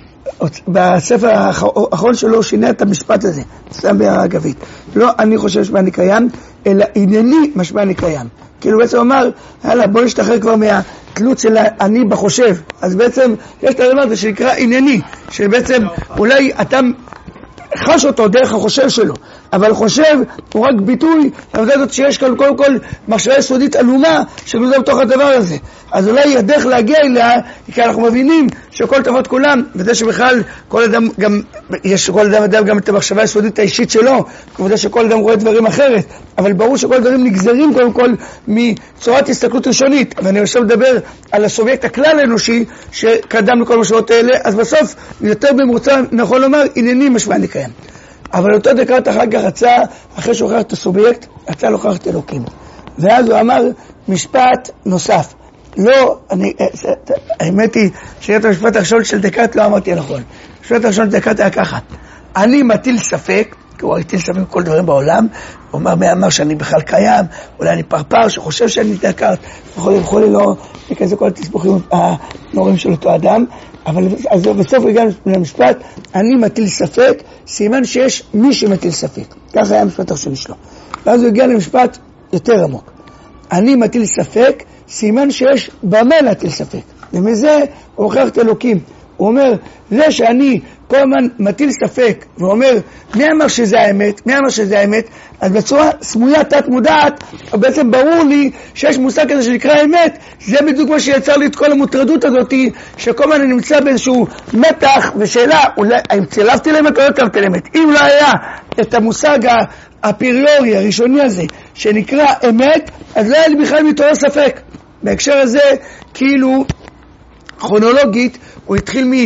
בספר האחרון שלו שינה את המשפט הזה, שם בהערה אגבית. לא אני חושב שמה אני קיים, אלא ענייני משמע אני קיים. כאילו בעצם הוא אמר, יאללה, בוא נשתחרר כבר מהתלות של אני בחושב. אז בעצם יש את הדבר הזה שנקרא ענייני, שבעצם אולי אתה חש אותו דרך החושב שלו, אבל חושב הוא רק ביטוי לעובדה הזאת שיש כאן קודם כל מחשבה יסודית עלומה שגלוזה בתוך הדבר הזה. אז אולי הדרך להגיע אליה, כי אנחנו מבינים שכל תוות כולם, וזה שבכלל כל אדם גם, יש כל אדם אדם גם את המחשבה היסודית האישית שלו, כמובן שכל אדם רואה דברים אחרת, אבל ברור שכל דברים נגזרים קודם כל מצורת הסתכלות ראשונית, ואני עכשיו מדבר על הסובייקט הכלל האנושי שקדם לכל המשמעות האלה, אז בסוף יותר במרוצה נכון לומר עניינים משמעני קיים. אבל אותו דקארט אחר כך רצה, אחרי שהוא הוכיח את הסובייקט, רצה להוכיח את אלוקים. ואז הוא אמר משפט נוסף. לא, אני, האמת היא שאת המשפט הראשון של דקארט לא אמרתי נכון. המשפט הראשון של דקארט היה ככה. אני מטיל ספק, כי הוא הטיל ספק בכל דברים בעולם, הוא אמר, מי אמר שאני בכלל קיים, אולי אני פרפר שחושב שאני דקארט, יכול יכול לא לכזה כל התסבוכים הנוראים של אותו אדם, אבל אז בסוף הגענו למשפט, אני מטיל ספק, סימן שיש מי שמטיל ספק. ככה היה המשפט הראשון שלו. ואז הוא הגיע למשפט יותר עמוק. אני מטיל ספק, סימן שיש במה להטיל ספק. ומזה הוא הוכיח את אלוקים. הוא אומר, זה שאני כל הזמן מטיל ספק, ואומר, מי אמר שזה האמת? מי אמר שזה האמת? אז בצורה סמויה תת מודעת, בעצם ברור לי שיש מושג כזה שנקרא אמת, זה בדיוק מה שיצר לי את כל המוטרדות הזאת, שכל הזמן אני נמצא באיזשהו מתח ושאלה, אולי, האם צלבתי לאמת או לא צלבתי לאמת? אם לא היה את המושג הפריורי, הראשוני הזה, שנקרא אמת, אז לא היה לי בכלל מתעורר ספק. בהקשר הזה, כאילו, כרונולוגית, הוא התחיל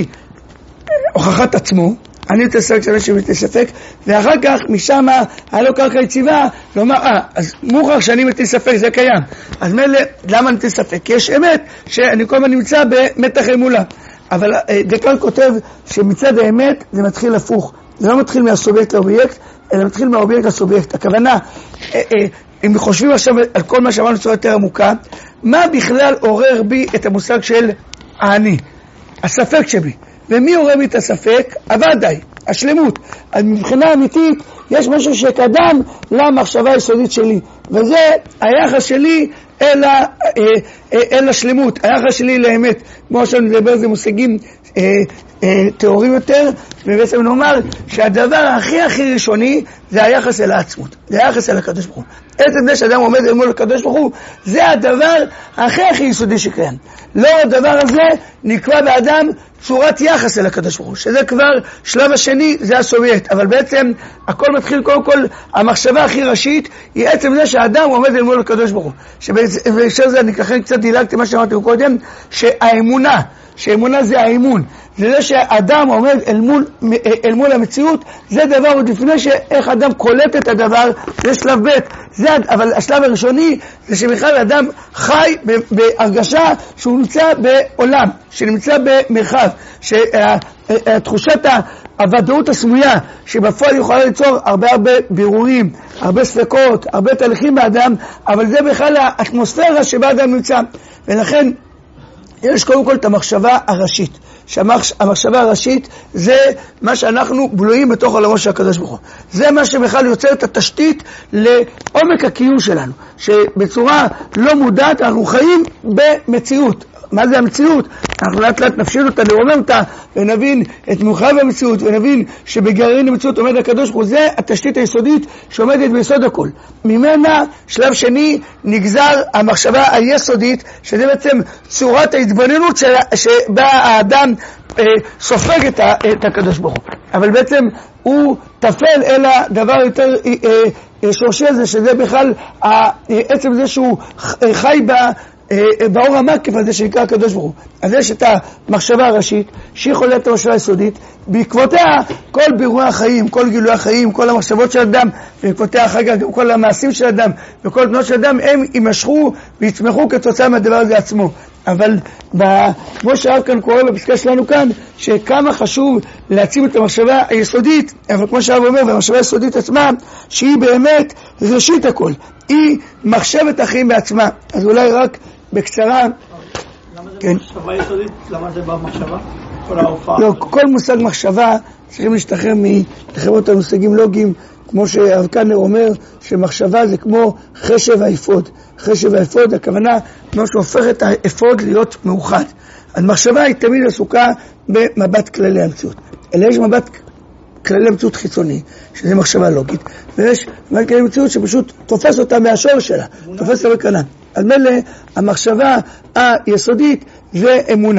מהוכחת עצמו, אני מתספק שאני שמתספק, ואחר כך משם היה לו קרקע יציבה, לומר, אה, אז מוכרח שאני מתספק, זה קיים. אז מילא, למה אני מתספק? כי יש אמת שאני כל הזמן נמצא במתח אמונה. אבל דקארט כותב שמצד האמת זה מתחיל הפוך. זה לא מתחיל מהסובייקט לאובייקט, אלא מתחיל מהאובייקט לסובייקט. הכוונה, אם חושבים עכשיו על כל מה שאמרנו בצורה יותר עמוקה, מה בכלל עורר בי את המושג של האני? הספק שבי. ומי עורר בי את הספק? הוודאי, השלמות. אז מבחינה אמיתית, יש משהו שקדם למחשבה היסודית שלי. וזה היחס שלי אל, ה, אל השלמות, היחס שלי לאמת. כמו שאני מדבר, זה מושגים אה, אה, תיאוריים יותר, ובעצם נאמר שהדבר הכי הכי ראשוני זה היחס אל העצמות, זה היחס אל הקדוש ברוך הוא. עצם זה שאדם עומד אל מול הקדוש ברוך הוא, זה הדבר הכי הכי יסודי שקיים. לא הדבר הזה נקבע באדם צורת יחס אל הקדוש ברוך הוא, שזה כבר שלב השני, זה הסובייקט. אבל בעצם הכל מתחיל, קודם כל, המחשבה הכי ראשית היא עצם זה שהאדם עומד אל מול הקדוש ברוך הוא. שבשביל זה אני לכן קצת דילגתי מה שאמרתי קודם, שהאמונה, שאמונה זה האמון, זה זה שאדם עומד אל מול, אל מול המציאות, זה דבר עוד לפני שאיך אדם קולט את הדבר, זה שלב ב', זה, אבל השלב הראשוני זה שבכלל אדם חי בהרגשה שהוא נמצא בעולם, שנמצא במרחב, שתחושת הוודאות הסמויה שבפועל יכולה ליצור הרבה הרבה בירורים, הרבה ספקות, הרבה תהליכים באדם, אבל זה בכלל האטמוספירה שבה אדם נמצא. ולכן יש קודם כל את המחשבה הראשית, שהמחשבה הראשית זה מה שאנחנו בלויים בתוך עולמו של הקדוש ברוך הוא. זה מה שבכלל יוצר את התשתית לעומק הקיום שלנו, שבצורה לא מודעת אנחנו חיים במציאות. מה זה המציאות? אנחנו לאט לאט נפשיל אותה, נרומם אותה, ונבין את מרחב המציאות, ונבין שבגרעין המציאות עומד הקדוש ברוך הוא. זה התשתית היסודית שעומדת ביסוד הכל. ממנה, שלב שני, נגזר המחשבה היסודית, שזה בעצם צורת ההתבוננות שבה האדם אה, סופג את, ה, את הקדוש ברוך הוא. אבל בעצם הוא תפל אל הדבר יותר אה, אה, שורשי הזה, שזה בכלל אה, עצם זה שהוא חי בה, באור המקיף הזה שנקרא הקדוש ברוך הוא. אז יש את המחשבה הראשית שהיא חולת את המחשבה היסודית, בעקבותיה כל בירורי החיים, כל גילוי החיים, כל המחשבות של אדם, בעקבותיה אחר כך כל המעשים של אדם וכל תנועות של אדם, הם יימשכו ויצמחו כתוצאה מהדבר הזה עצמו. אבל כמו שהרב כאן קורא בפסקה שלנו כאן, שכמה חשוב להציב את המחשבה היסודית, אבל כמו שהרב אומר, והמחשבה היסודית עצמה, שהיא באמת ראשית הכל, היא מחשבת החיים בעצמה. אז אולי רק בקצרה. למה זה מחשבה יסודית? למה זה במחשבה? כל ההופעה? לא, כל מושג מחשבה צריכים להשתחרר מחברות המושגים לוגיים, כמו שהרב קנר אומר, שמחשבה זה כמו חשב האפוד. חשב האפוד, הכוונה, כמו שהופך את האפוד להיות מאוחד. אז מחשבה היא תמיד עסוקה במבט כללי המציאות. אלא יש מבט כללי המציאות חיצוני, שזה מחשבה לוגית, ויש מבט כללי המציאות שפשוט תופס אותה מהשור שלה, תופס אותה בקנה. אז מילא, המחשבה היסודית זה אמונה.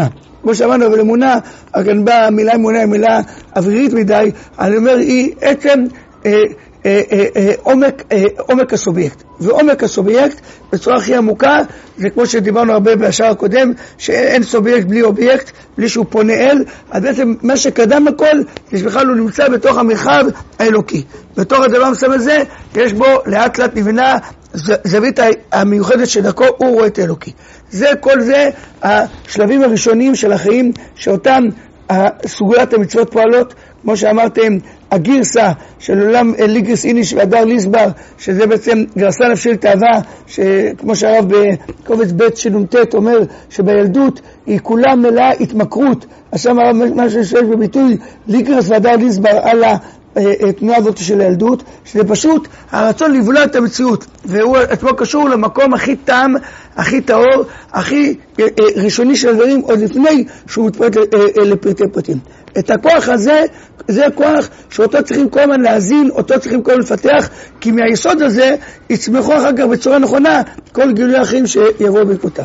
כמו שאמרנו, אבל אמונה, כאן באה המילה אמונה, היא מילה אווירית מדי, אני אומר, היא עצם אה, אה, אה, אה, עומק, אה, עומק הסובייקט. ועומק הסובייקט, בצורה הכי עמוקה, זה כמו שדיברנו הרבה בשער הקודם, שאין סובייקט בלי אובייקט, בלי שהוא פונה אל, אז בעצם מה שקדם הכל, זה שבכלל הוא נמצא בתוך המרחב האלוקי. בתוך הדבר המסוים הזה, יש בו לאט לאט נבנה זווית המיוחדת שדרכו הוא רואה את האלוקי. זה, כל זה, השלבים הראשונים של החיים, שאותם סוגלת המצוות פועלות, כמו שאמרתם, הגירסה של עולם ליגרס איניש והדר ליסבר, שזה בעצם גרסה נפשי תאווה, שכמו שהרב בקובץ ב' שנ"ט אומר שבילדות היא כולה מלאה התמכרות. עכשיו הרב מה שיש בביטוי ליגרס והדר ליסבר על התנועה הזאת של הילדות, שזה פשוט הרצון לבלוע את המציאות, והוא עצמו קשור למקום הכי טעם, הכי טהור, הכי ראשוני של הדברים, עוד לפני שהוא מתפרט לפרטי פרטים. את הכוח הזה, זה הכוח שאותו צריכים כל הזמן להזין, אותו צריכים כל הזמן לפתח, כי מהיסוד הזה יצמחו אחר כך בצורה נכונה כל גילוי האחרים שיבואו בעקבותיו.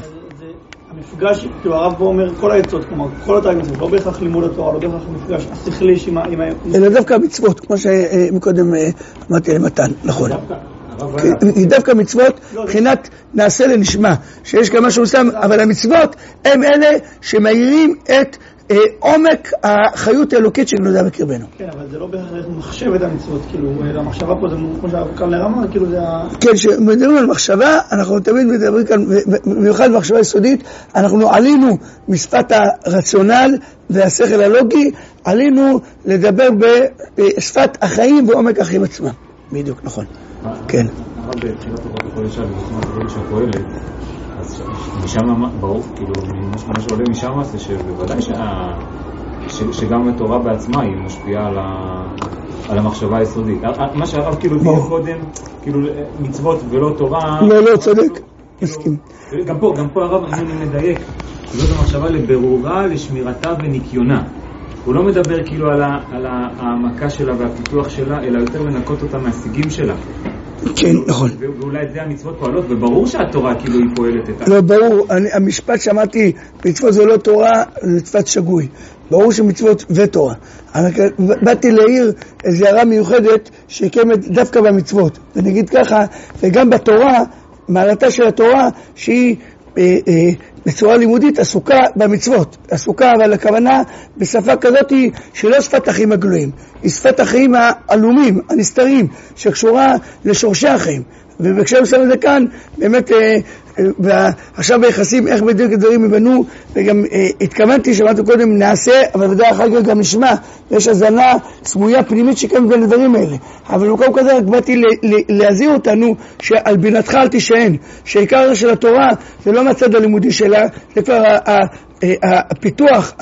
המפגש, כאילו הרב פה אומר כל העצות, כלומר כל התרגמים, לא בהכרח לימוד התורה, לא בהכרח המפגש השכלי עם ה... אלא דווקא מצוות, כמו שמקודם אמרתי למתן, נכון. היא דווקא מצוות, מבחינת נעשה לנשמה, שיש גם משהו מסוים, אבל המצוות הם אלה שמאירים את עומק החיות האלוקית שנולדה בקרבנו. כן, אבל זה לא בהכרח מחשב את המצוות, כאילו, המחשבה פה זה כמו שהקלנר אמר, כאילו זה ה... כן, כשמדברים על מחשבה, אנחנו תמיד מדברים כאן, במיוחד מחשבה יסודית, אנחנו עלינו משפט הרציונל והשכל הלוגי, עלינו לדבר בשפת החיים ועומק החיים עצמם. בדיוק, נכון. כן. אבל בתחילת תורת הקודשה, ובתחילת הקודשה פועלת, אז משם, ברור, כאילו, מה שעולה משם זה שבוודאי שגם התורה בעצמה היא משפיעה על המחשבה היסודית. מה שהרב כאילו תהיה קודם, כאילו מצוות ולא תורה... לא, לא, צודק, מסכים. גם פה, גם פה הרב אני מדייק, זאת המחשבה לבירורה, לשמירתה וניקיונה. הוא לא מדבר כאילו על העמקה שלה והפיתוח שלה, אלא יותר לנקות אותה מהשיגים שלה. כן, נכון. ואולי את זה המצוות פועלות, וברור שהתורה כאילו היא פועלת את זה. לא, ברור. המשפט שאמרתי, מצוות זה לא תורה, זה מצוות שגוי. ברור שמצוות ותורה. באתי להעיר איזו הערה מיוחדת שקיימת דווקא במצוות. ונגיד ככה, וגם בתורה, מעלתה של התורה, שהיא אה, אה, בצורה לימודית עסוקה במצוות. עסוקה, אבל הכוונה בשפה כזאת היא שלא שפת החיים הגלויים. היא שפת החיים העלומים, הנסתרים, שקשורה לשורשי החיים. ובקשר מסוים הזה כאן, באמת, אה, אה, עכשיו ביחסים, איך בדיוק הדברים יבנו, וגם אה, התכוונתי, שמעתי קודם, נעשה, אבל בדרך אחר כך גם נשמע, יש הזנה סמויה פנימית שקיימת בין הדברים האלה. אבל במקום כזה רק באתי להזהיר אותנו, שעל בינתך אל תישען, שעיקר של התורה, זה לא מהצד הלימודי שלה, זה כבר ה... הפיתוח,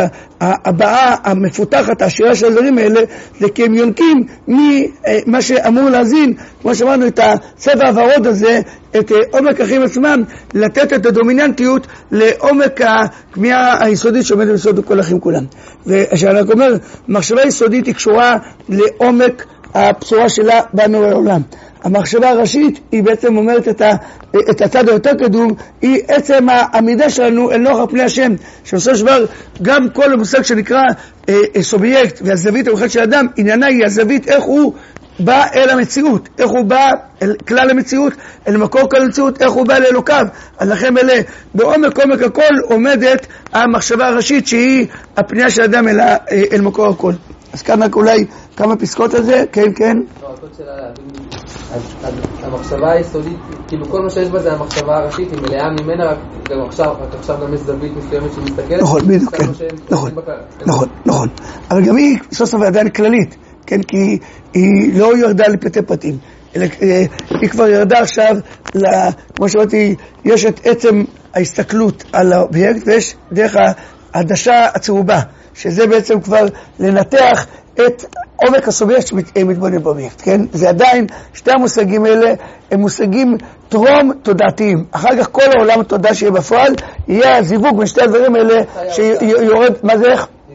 הבאה המפותחת, העשירה של הדברים האלה, זה כי הם יונקים ממה שאמור להזין, כמו שאמרנו, את הצבע הוורוד הזה, את עומק החיים עצמם, לתת את הדומיננטיות לעומק הכמיהה היסודית שעומדת ביסוד כל החיים כולם. ושאני אומר, מחשבה יסודית היא קשורה לעומק הבשורה שלה בנו העולם. המחשבה הראשית היא בעצם אומרת את, ה, את הצד היותר קדום, היא עצם העמידה שלנו אל נוכח פני השם, שבסופו של דבר גם כל המושג שנקרא אה, סובייקט והזווית המיוחדת של האדם, עניינה היא הזווית איך הוא בא אל המציאות, איך הוא בא אל כלל המציאות, אל מקור כל המציאות, איך הוא בא לאלוקיו. אז לכם אלה, בעומק עומק הכל עומדת המחשבה הראשית שהיא הפנייה של האדם אל, אל מקור הכל. אז כאן רק אולי כמה פסקות על זה, כן, כן. לא, עוד שאלה להבין. אז המחשבה היסודית, כאילו כל מה שיש בה זה המחשבה הראשית, היא מלאה ממנה, רק גם עכשיו, רק עכשיו גם יש זווית מסוימת שמסתכלת. נכון, בדיוק, כן. נכון, נכון, נכון. אבל גם היא סוף סוף עדיין כללית, כן, כי היא לא ירדה לפרטי פרטים, אלא היא כבר ירדה עכשיו, כמו שאמרתי, יש את עצם ההסתכלות על האובייקט, ויש דרך העדשה הצהובה, שזה בעצם כבר לנתח את עומק הסובייקט שמתבונן באובייקט, כן? זה עדיין, שתי המושגים האלה הם מושגים טרום תודעתיים. אחר כך כל העולם התודעה שיהיה בפועל, יהיה הזיווג בין שתי הדברים האלה שיורד, מה זה איך? היא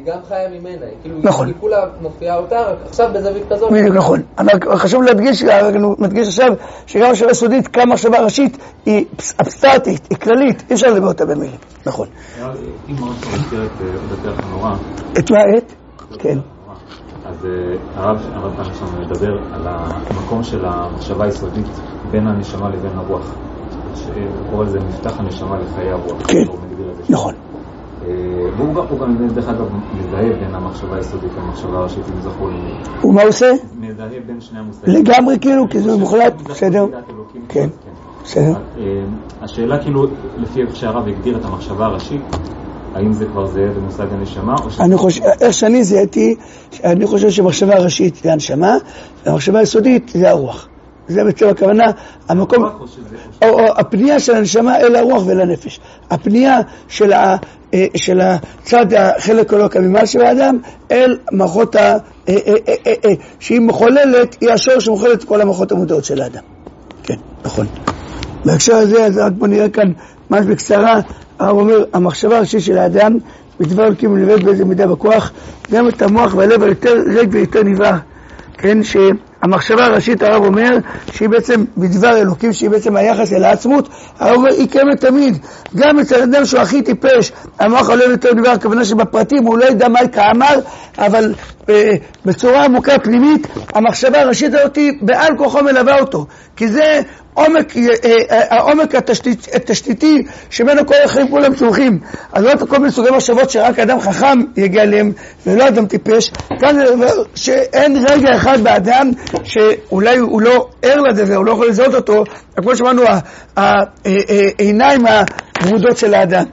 גם חיה ממנה, כאילו נכון. היא כולה מופיעה אותה, רק עכשיו בזווית כזאת. בדיוק, נכון. אבל חשוב להדגיש, מדגיש עכשיו, שגם מחשבה יסודית, כמה מחשבה ראשית, היא אבסטרטית, היא כללית, אי אפשר לדבר אותה במילים. נכון. אם מאוד כבר הזכיר את עבודת הנורא. את מה את? כן. אז הרב כאן שם מדבר על המקום של המחשבה היסודית בין הנשמה לבין הרוח. שקורא לזה מפתח הנשמה לחיי הרוח. כן, נכון. והוא גם דרך אגב מזהה בין המחשבה היסודית למחשבה הראשית, אם זכו לי. ומה הוא עושה? מזהה בין שני המושגים. לגמרי כאילו, כי זה מוחלט, בסדר? כן, בסדר. השאלה כאילו, לפי איך שהרב הגדיר את המחשבה הראשית, האם זה כבר זהה במושג הנשמה? אני חושב, איך שאני זהיתי, אני חושב שמחשבה הראשית זה הנשמה, והמחשבה היסודית זה הרוח. זה בעצם הכוונה, המקום, או, או הפנייה של הנשמה אל הרוח ואל הנפש. הפנייה של, ה, של הצד החלק אלוק הממעל של האדם אל מערכות, ה, שהיא מחוללת, היא השור שמחוללת את כל המערכות המודעות של האדם. כן, נכון. בהקשר הזה, אז רק בוא נראה כאן ממש בקצרה, הרב אומר, המחשבה הראשית של האדם, בדבר אלוקים מלבד באיזה מידה בכוח, גם את המוח והלב היותר ריק ויותר נברא. כן, שהמחשבה הראשית, הרב אומר, שהיא בעצם בדבר אלוקים, שהיא בעצם היחס אל העצמות, הרב אומר, היא קיימת תמיד. גם אצל אדם שהוא הכי טיפש, המוח הלב יותר נברא, הכוונה שבפרטים הוא לא ידע מה כאמר, אבל אה, בצורה עמוקה פנימית, המחשבה הראשית הזאת בעל כוחו מלווה אותו. כי זה עומק, העומק התשתית, התשתיתי שמנו כל החיים כולם צורכים. אז לא כל מיני סוגי מחשבות שרק אדם חכם יגיע אליהם ולא אדם טיפש. כאן זה דבר שאין רגע אחד באדם שאולי הוא לא ער לזה והוא לא יכול לזהות אותו, כמו שאמרנו, העיניים הברודות של האדם.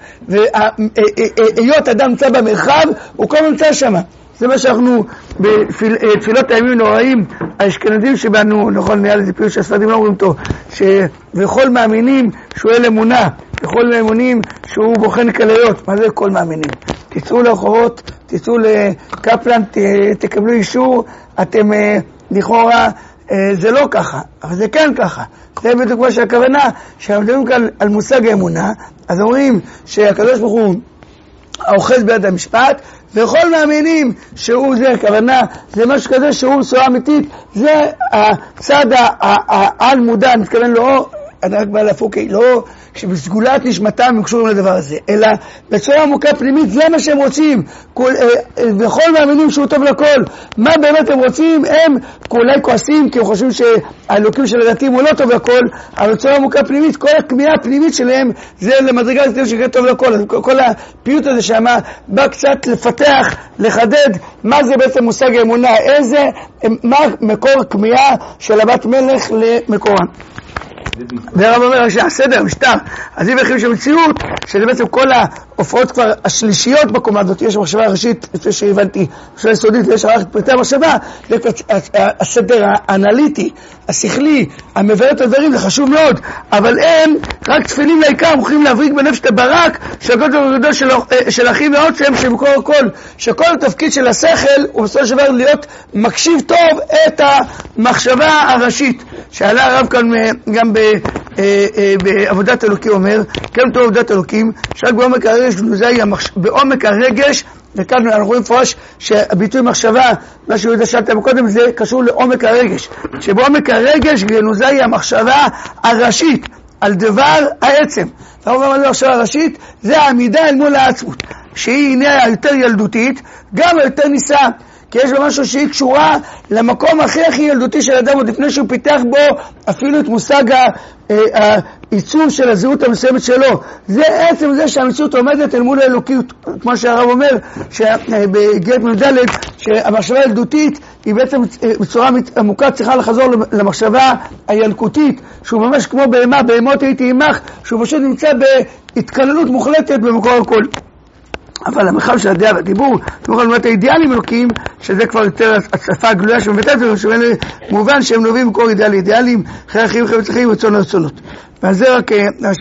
והיות אדם נמצא במרחב, הוא כל נמצא שם. זה מה שאנחנו בתפילות הימים הנוראים, האשכנזים שבנו, נכון, נראה לזה פיוש שהספרדים לא אומרים אותו, שבכל מאמינים שהוא אל אמונה, בכל מאמינים שהוא בוחן כליות. מה זה כל מאמינים? תצאו לרחובות, תצאו לקפלן, תקבלו אישור, אתם לכאורה, זה לא ככה, אבל זה כן ככה. זה בדיוק מה שהכוונה, כשמדברים כאן על מושג האמונה, אז אומרים שהקדוש ברוך הוא האוחז ביד המשפט, וכל מאמינים שהוא זה, הכוונה, זה משהו כזה שהוא סועה אמיתית, זה הצד העל מודע, אני מתכוון לא, אני רק בא להפוקי, לא, כשבסגולת נשמתם הם קשורים לדבר הזה, אלא בצורה עמוקה פנימית, זה מה שהם רוצים, וכל מאמינים שהוא טוב לכל, מה באמת הם רוצים, הם אולי כועסים, כי הם חושבים שהאלוקים של הדתיים הוא לא טוב לכל, אבל בצורה עמוקה פנימית, כל הכמיהה הפנימית שלהם, זה למדרגה הזאת שקרה טוב לכל, אז כל הפיוט הזה שמה, בא קצת לפתח, לחדד, מה זה בעצם מושג האמונה, איזה, מה מקור הכמיהה של הבת מלך למקורן. והרב אומר שהסדר, המשטר, אז אם יחים של מציאות, שזה בעצם כל ההופעות כבר השלישיות בקומה הזאת, יש מחשבה ראשית, לפי שהבנתי, מחשבה יסודית, ויש רק פרטי המחשבה, הסדר האנליטי, השכלי, המבאר את הדברים, זה חשוב מאוד, אבל הם רק תפילים לעיקר, מוכנים להבריק בנפש את הברק, שהכל הגדול של אחים ועוצם, שמקור הכל, שכל התפקיד של השכל, הוא בסופו של דבר להיות מקשיב טוב את המחשבה הראשית, שעלה הרב כאן גם ב... בעבודת אלוקים אומר, כן טוב עבודת אלוקים, שרק בעומק הרגש גנוזה, בעומק הרגש, וכאן אנחנו רואים פרש שהביטוי מחשבה, מה שהוא יודע שאלתם קודם, זה קשור לעומק הרגש, שבעומק הרגש גנוזה היא המחשבה הראשית, על דבר העצם. אנחנו אומרים על המחשבה הראשית, זה העמידה אל מול העצמות, שהיא הנה היותר ילדותית, גם היותר ניסה, כי יש בה משהו שהיא קשורה למקום הכי הכי ילדותי של אדם, עוד לפני שהוא פיתח בו אפילו את מושג העיצוב של הזהות המסוימת שלו. זה עצם זה שהמציאות עומדת אל מול האלוקיות, כמו שהרב אומר, בגט מ"ד, שהמחשבה הילדותית היא בעצם בצורה עמוקה צריכה לחזור למחשבה הילקותית, שהוא ממש כמו בהמה, בהמות הייתי עמך, שהוא פשוט נמצא בהתקללות מוחלטת במקור הכל. אבל המרחב של הדעה והדיבור, תמוך על מולת האידיאלים אלוקים, שזה כבר יותר השפה הגלויה שמבטאת, ושאלה מובן שהם נובעים מקור אידיאלי אידיאלים, חיי החיים, חיי וצריכים ורצון הרצונות. ועל זה רק,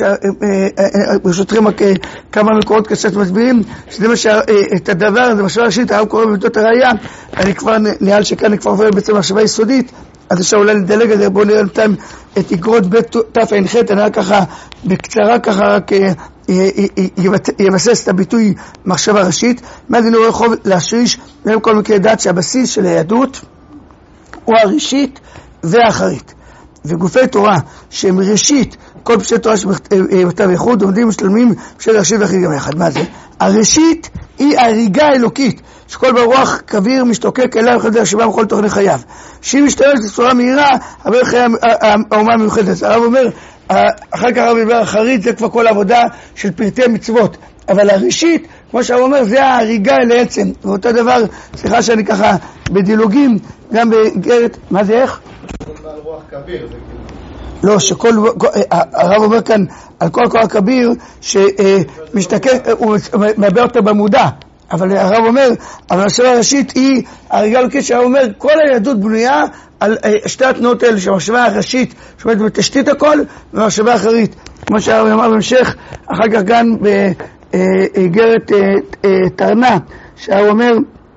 ברשותכם רק כמה מקורות קצת מסבירים, שזה מה שאת הדבר הזה, מחשבה ראשית, הרב קורא בביתות הראייה, אני כבר נראה שכאן אני כבר עובר בעצם מחשבה יסודית, אז אפשר אולי לדלג על זה, בואו נראה לתם את אגרות ב' ת' ע' ח', אני רק ככה, בקצרה ככה רק יבסס את הביטוי מחשבה ראשית. מה זה נורא חוב להשריש מהם כל מקרה דעת שהבסיס של היהדות הוא הראשית והאחרית, וגופי תורה שהם ראשית כל פשטי תורה שבכתב ייחוד עומדים משלמים בשל הראשית והאחרית גם יחד. מה זה? הראשית היא הריגה האלוקית שכל ברוח כביר משתוקק אליה וחלדה שבא בכל תוכני חייו, שהיא משתמשת בצורה מהירה אבל חיי האומה המיוחדת. הרב אומר, אחר כך הרב מדבר אחרית זה כבר כל העבודה של פרטי מצוות, אבל הראשית כמו שהרב אומר זה ההריגה אל העצם. ואותו דבר, סליחה שאני ככה בדילוגים גם בגרת, מה זה איך? רוח כביר לא, שכל, הרב אומר כאן על כל כוח כביר שמשתקק, הוא מביא אותו במודע, אבל הרב אומר, אבל השאלה הראשית היא הריגה אלוקית. שהרב אומר, כל היהדות בנויה על שתי התנועות האלה, שהמחשבה הראשית שעומדת בתשתית הכל, והמחשבה האחרית, כמו שהרב אמר בהמשך, אחר כך גם באגרת תרנה, שהרב אומר,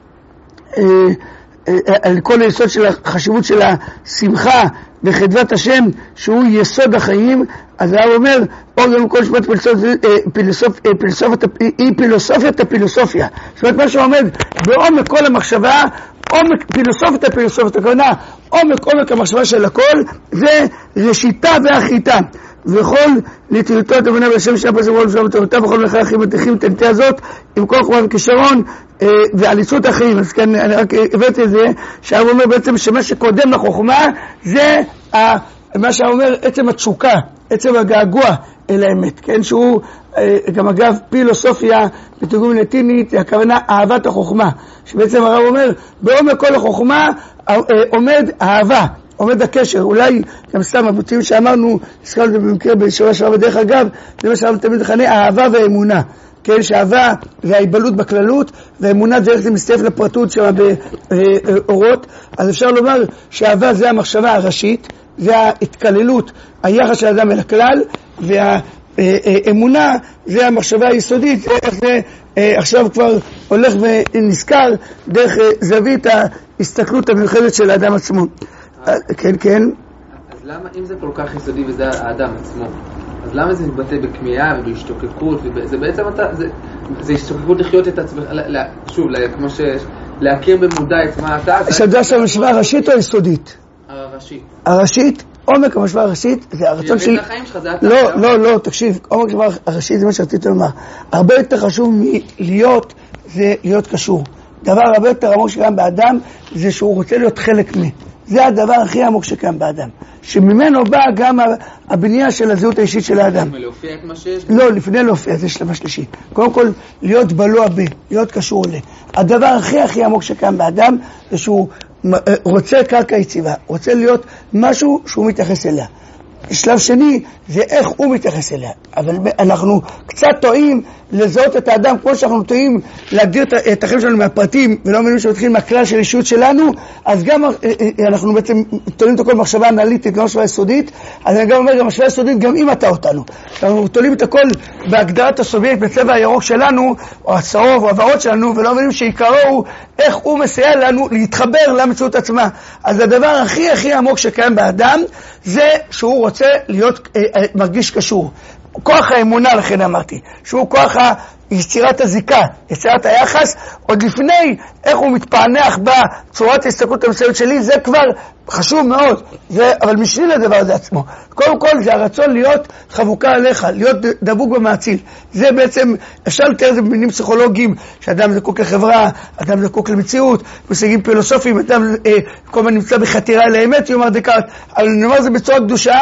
על כל היסוד של החשיבות של השמחה וחדוות השם שהוא יסוד החיים. אז הרב אומר, אור גם כל שבת היא פילוסופיית הפילוסופיה. זאת אומרת, מה שעומד בעומק כל המחשבה, עומק פילוסופיית הפילוסופיה, הכוונה עומק עומק המחשבה של הכל, זה ראשיתה ואחריתה. וכל נטילתו את הבנה בשם שם פסק וכל בשם ותורתה וכל מלאכה אחים ותיכים את הנטיה הזאת עם כל חובה וכישרון ועליצות החיים. אז כאן אני רק הבאתי את זה, שהרב אומר בעצם שמה שקודם לחוכמה זה מה שהרב אומר עצם התשוקה, עצם הגעגוע אל האמת, כן, שהוא גם אגב פילוסופיה בתרגום לטינית, הכוונה אהבת החוכמה, שבעצם הרב אומר בעומק כל החוכמה עומד אהבה, עומד הקשר. אולי גם סתם הביטויים שאמרנו, הזכרנו את זה במקרה בשבוע שעבר בדרך אגב, זה מה שאמרנו תמיד לכנה אהבה ואמונה, כן, שאהבה זה ההיבלות בכללות, ואמונה זה איך זה מסתעף לפרטות שם באורות. אז אפשר לומר שאהבה זה המחשבה הראשית, זה ההתכללות, היחס של האדם אל הכלל, והאמונה זה המחשבה היסודית, איך זה עכשיו כבר הולך ונזכר דרך זווית ההסתכלות המיוחדת של האדם עצמו. כן, כן. אז למה, אם זה כל כך יסודי וזה האדם עצמו, אז למה זה מתבטא בכמיהה ובהשתוקקות? זה בעצם אתה, זה, זה השתוקקות לחיות את עצמך, שוב, כמו ש... להכיר במודע את מה אתה... שדע שהמשוואה הראשית או היסודית? הראשית. הראשית, עומק המשוואה הראשית, זה הרצון שלי... לא, לא, לא, תקשיב, עומק המשוואה הראשית זה מה שרציתי לומר. הרבה יותר חשוב מלהיות, זה להיות קשור. דבר הרבה יותר עמוק שקיים באדם, זה שהוא רוצה להיות חלק מי. זה הדבר הכי עמוק שקיים באדם, שממנו בא גם הבנייה של הזהות האישית של האדם. להופיע את מה שיש? לא, לפני להופיע, זה שלב השלישי. קודם כל, להיות בלוע בי, להיות קשור ל. הדבר הכי הכי עמוק שקיים באדם, זה שהוא רוצה קרקע יציבה, רוצה להיות משהו שהוא מתייחס אליה. שלב שני, זה איך הוא מתייחס אליה. אבל אנחנו קצת טועים לזהות את האדם, כמו שאנחנו טועים להגדיר את החיים שלנו מהפרטים, ולא מבינים שמתחילים מהכלל של אישיות שלנו, אז גם אנחנו בעצם תולים את הכל מחשבה אנליטית, גם מחשבה יסודית, אז אני גם אומר, גם מחשבה יסודית, גם אם אתה אותנו. אנחנו תולים את הכל בהגדרת הסובייקט בצבע הירוק שלנו, או הצהוב, או הוורוד שלנו, ולא מבינים שעיקרו הוא איך הוא מסייע לנו להתחבר למציאות עצמה. אז הדבר הכי הכי עמוק שקיים באדם, זה שהוא רוצה להיות אה, מרגיש קשור. כוח האמונה, לכן אמרתי, שהוא כוח יצירת הזיקה, יצירת היחס, עוד לפני איך הוא מתפענח בצורת ההסתכלות המסוימת שלי, זה כבר חשוב מאוד, זה, אבל משני לדבר הזה עצמו. קודם כל זה הרצון להיות חבוקה עליך, להיות דבוק במעציל. זה בעצם, אפשר לתאר את זה במינים פסיכולוגיים, שאדם זקוק לחברה, אדם זקוק למציאות, מושגים פילוסופיים, אדם אה, כל הזמן נמצא בחתירה אל האמת, יאמר דקארט, אבל נאמר זה בצורה קדושה,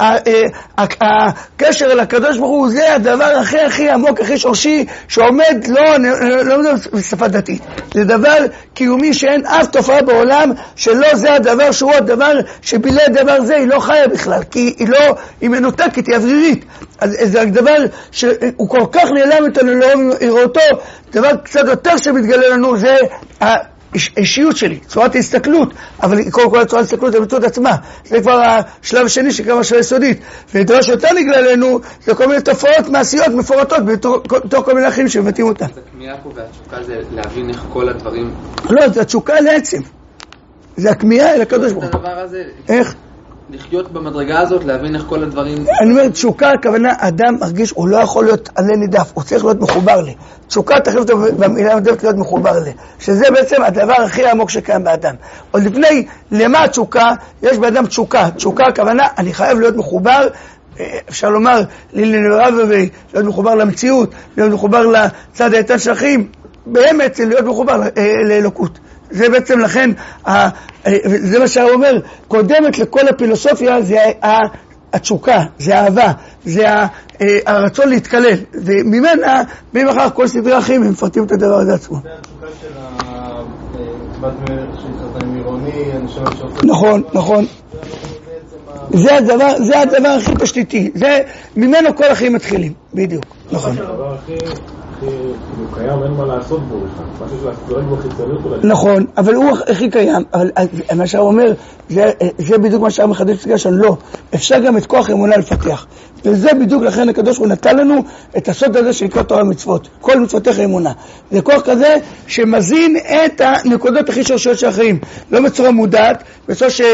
הקשר אל הקדוש ברוך הוא זה הדבר הכי הכי עמוק, הכי שורשי, שעומד, לא, לא מדבר בשפה דתית. זה דבר קיומי שאין אף תופעה בעולם שלא זה הדבר שהוא הדבר שבילי הדבר זה היא לא חיה בכלל, כי היא לא, היא מנותקת, היא אוורירית. אז זה דבר שהוא כל כך נעלם איתנו, לא יראו אותו, דבר קצת יותר שמתגלה לנו, זה האישיות שלי, צורת ההסתכלות, אבל כל כל צורת ההסתכלות המציאות עצמה. זה כבר השלב השני שקרה משוואה יסודית. ודבר שיותר נגלה לנו, זה כל מיני תופעות מעשיות מפורטות, בתוך כל מיני אחרים שמבטאים אותה. אז הכמיהה פה והתשוקה זה להבין איך כל הדברים... לא, זה התשוקה לעצם. זה הכמיהה אל הקדוש ברוך הוא. הדבר הזה... איך? לחיות במדרגה הזאת, להבין איך כל הדברים... אני אומר, תשוקה, הכוונה, אדם מרגיש, הוא לא יכול להיות עלה נידף, הוא צריך להיות מחובר לי. תשוקה תחליף אותו במילה נדפת להיות מחובר לי. שזה בעצם הדבר הכי עמוק שקיים באדם. עוד לפני, למה תשוקה? יש באדם תשוקה. תשוקה, הכוונה, אני חייב להיות מחובר, אפשר לומר, לנברא ולהיות מחובר למציאות, להיות מחובר לצד האיתן של החיים, באמת זה להיות מחובר לאלוקות. זה בעצם לכן, זה מה שהרב אומר, קודמת לכל הפילוסופיה זה התשוקה, זה האהבה, זה הרצון להתקלל, וממנה, ממחר כל סדרי החיים הם מפרטים את הדבר הזה עצמו. זה התשוקה של בת מלך שהתחתן עם עירוני, אני שואל שעושה... נכון, נכון. זה הדבר, זה הדבר הכי פשטיתי, זה ממנו כל החיים מתחילים, בדיוק, נכון. זה הדבר הכי, הוא קיים, אין מה לעשות בו בכלל, משהו שלהסתרק בו חיצוניות אולי. נכון, אבל הוא הכי קיים, אבל מה שהוא אומר, זה בדיוק מה שהרב מחדש פסקה שלנו, לא, אפשר גם את כוח אמונה לפתח, וזה בדיוק לכן הקדוש הוא נתן לנו את הסוד הזה שנקרא תורה ומצוות, כל מצוותיך אמונה, זה כוח כזה שמזין את הנקודות הכי שורשיות של החיים, לא בצורה מודעת, בצורה ש...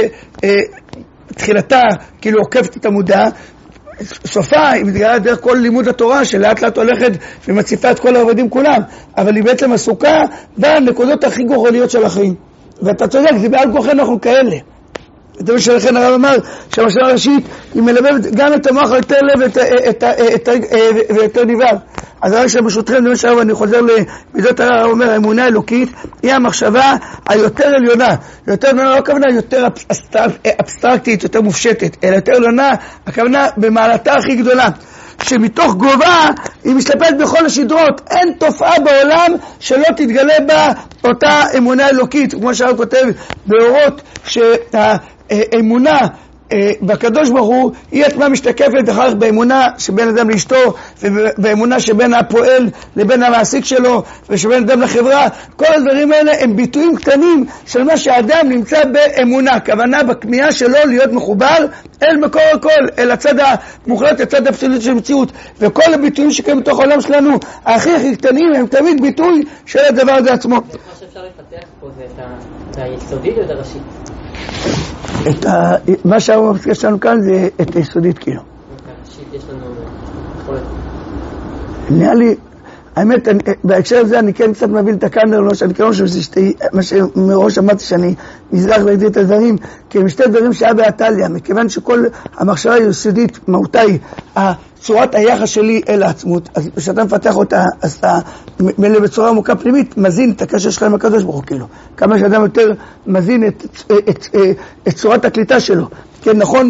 תחילתה כאילו עוקבת את המודע, סופה היא מתגלה דרך כל לימוד התורה שלאט לאט הולכת ומציפה את כל העבדים כולם, אבל היא בעצם עסוקה בנקודות הכי גורליות של החיים. ואתה צודק, זה בעל כוחנו אנחנו כאלה. זה מה שלכן הרב אמר שהמחשבה הראשית היא מלבבת גם את המוח היותר לב ויותר ניבר. אז רק שבשוטכם דבר שהרב אני חוזר למידות הרב אומר האמונה האלוקית היא המחשבה היותר עליונה, יותר עליונה לא הכוונה יותר אבסטרקטית, יותר מופשטת, אלא יותר עליונה הכוונה במעלתה הכי גדולה, שמתוך גובה היא משתפלת בכל השדרות, אין תופעה בעולם שלא תתגלה בה אותה אמונה אלוקית, כמו שהרב כותב באורות שהאמונה בקדוש ברוך הוא היא עצמה משתקפת אחר באמונה שבין אדם לאשתו ובאמונה שבין הפועל לבין המעסיק שלו ושבין אדם לחברה. כל הדברים האלה הם ביטויים קטנים של מה שהאדם נמצא באמונה, כוונה בכמיהה שלו להיות מחובר אל מקור הכל, אל הצד המוחלט, הצד האבסולוטי של המציאות, וכל הביטויים שקיימים בתוך העולם שלנו הכי הכי קטנים הם תמיד ביטוי של הדבר הזה עצמו. מה שאפשר לפתח פה זה את היסודית או את הראשית? את ה... מה שהרב מפסקה שלנו כאן זה את היסודית כאילו. הראשית יש לנו יכולת. נראה לי, האמת, בהקשר הזה אני כן קצת מבין את הקנדר, לא שאני כן חושב שזה מה שמראש אמרתי שאני נזרח להגדיר את הדברים, כי הם שתי דברים שהיה באטליה, מכיוון שכל המחשבה היסודית, מהותה היא, צורת היחס שלי אל העצמות, אז כשאתה מפתח אותה, אז אתה מלא בצורה עמוקה פנימית, מזין את הקשר שלך עם הקדוש ברוך הוא, כאילו. כמה שאדם יותר מזין את, את, את, את צורת הקליטה שלו. כן, נכון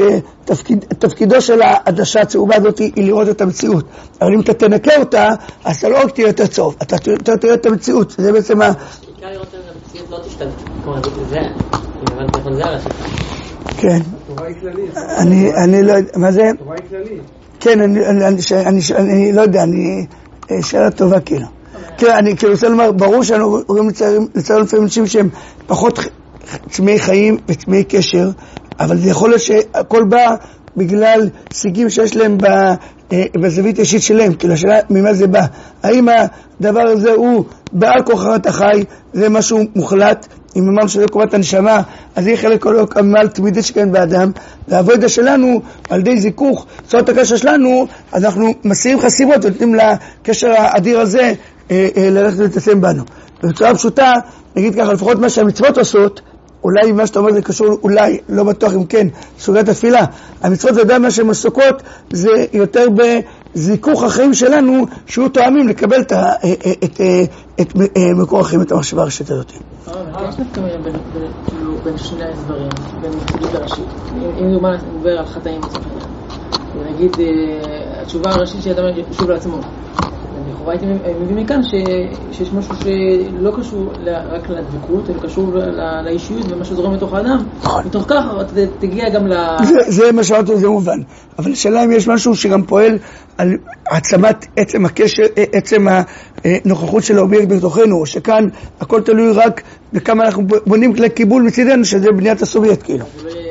שתפקידו של העדשה הצהובה הזאת היא לראות את המציאות. אבל אם אתה תנקה אותה, אז אתה לא רק תראה יותר צהוב, אתה יותר תראה את המציאות. זה בעצם ה... עיקר לראות את המציאות לא תשתנה. כמו להגיד לזה, אם הבנת נכון זה הראשית. כן. התורה היא כללית. אני לא יודע, מה זה? התורה היא כללית. כן, אני לא יודע, אני... שאלה טובה כאילו. אני כאילו רוצה לומר, ברור שאנחנו רואים לצער לפעמים אנשים שהם פחות צמאי חיים וצמאי קשר, אבל זה יכול להיות שהכל בא בגלל שיגים שיש להם בזווית אישית שלהם, כאילו השאלה ממה זה בא. האם הדבר הזה הוא בעל כוחת החי, זה משהו מוחלט, אם אמרנו שזה קורת הנשמה, אז יהיה חלק כל המעל תמידית שכן באדם, והעבודה שלנו, על ידי זיכוך, צורת הקשר שלנו, אז אנחנו מסירים חסימות ונותנים לקשר האדיר הזה אה, אה, ללכת ולתסם בנו. ובצורה פשוטה, נגיד ככה, לפחות מה שהמצוות עושות, אולי מה שאתה אומר זה קשור, אולי, לא בטוח אם כן, סוגת התפילה. המצוות זה מה שהן עסוקות, זה יותר בזיכוך החיים שלנו, שהוא תואמים לקבל את, את, את, את מקור החיים, את המחשבה הראשית הזאת. אבל יש נפקא בין שני הדברים, בין מצוות לראשית. אם דוגמה נדבר על חטאים, ונגיד, התשובה הראשית שאדם ישוב לעצמו. לכאורה הייתי מביא מכאן שיש משהו שלא קשור רק לדבקות, אלא קשור לאישיות ומה שזורם בתוך האדם. מתוך כך תגיע גם ל... זה מה שאמרתי, זה מובן. אבל השאלה אם יש משהו שגם פועל על העצמת עצם הקשר, עצם הנוכחות של האובייקט בתוכנו, או שכאן הכל תלוי רק בכמה אנחנו בונים כלי קיבול מצידנו, שזה בניית הסוביית כאילו.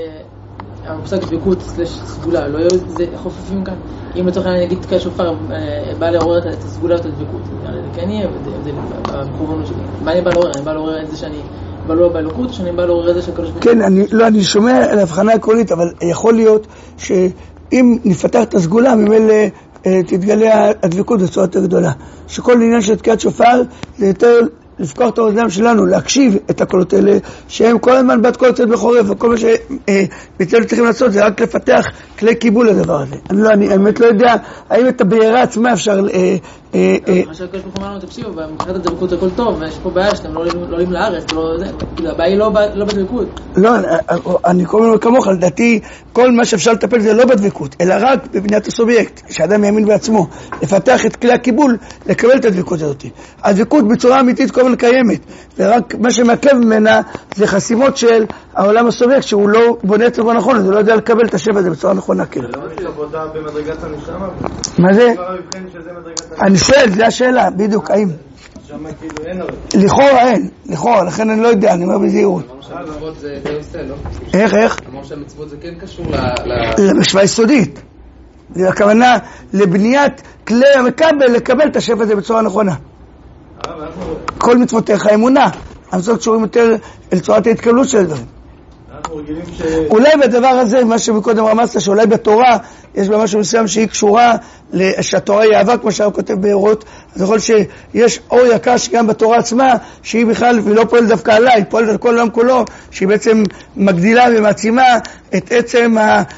המושג דבקות סלש סגולה, לא יהיו זה חופפים כאן. אם לצורך אני אגיד תקע שופר בא לעורר את הסגולה ואת הדבקות, זה כן יהיה, זה במכוונות שלי. מה אני בא לעורר? אני בא לעורר את זה שאני אבל לא באלוקות, שאני בא לעורר את זה של קדוש ברוך הוא. כן, אני, לא, אני שומע על הבחנה עקרונית, אבל יכול להיות שאם נפתח את הסגולה, ממילא תתגלה הדבקות בצורה יותר גדולה. שכל עניין של תקיעת שופר זה יותר לפקוח את האוזניים שלנו, להקשיב את הקולות האלה, שהם כל הזמן בת קול יוצאת בחורף, וכל מה שבצלנו צריכים לעשות זה רק לפתח כלי קיבול לדבר הזה. אני לא, אני באמת לא יודע, האם את הבעירה עצמה אפשר... מה שהקדוש ברוך הוא אמרנו, תקשיבו, מבחינת הדבקות הכל טוב, ויש פה בעיה שאתם לא עולים לארץ, הבעיה היא לא בדבקות. לא, אני כל מיני כמוך, לדעתי, כל מה שאפשר לטפל זה לא בדבקות, אלא רק בבניית הסובייקט, שאדם יאמין בעצמו, לפתח את כלי הקיבול, לקבל את הדבקות הזאת. הדבקות בצורה אמיתית כל הזמן קיימת, ורק מה שמעכב ממנה זה חסימות של העולם הסובייקט, שהוא לא בונה את זה נכון, אז הוא לא יודע לקבל את השם הזה בצורה נכונה. זה לא יש עבודה במדרגת הנשמה? מה זה? אני שואל, זו השאלה, בדיוק, האם? שמה כאילו אין הרי. לכאורה אין, לכאורה, לכן אני לא יודע, אני אומר בזהירות. אמר שהמצוות זה די עושה, לא? איך, איך? אמר שהמצוות זה כן קשור ל... למשוואה יסודית. זה הכוונה לבניית כלי המקבל, לקבל את השם הזה בצורה נכונה. כל מצוותיך האמונה, המצוות קשורים יותר אל צורת ההתקבלות של הדברים. אולי בדבר הזה, מה שמקודם רמזת, שאולי בתורה יש בה משהו מסוים שהיא קשורה, שהתורה היא אהבה, כמו שהרב כותב באורות, אז יכול שיש אור יקר שגם בתורה עצמה, שהיא בכלל, ולא פועלת דווקא עליי, היא פועלת על כל העולם כולו, שהיא בעצם מגדילה ומעצימה את עצם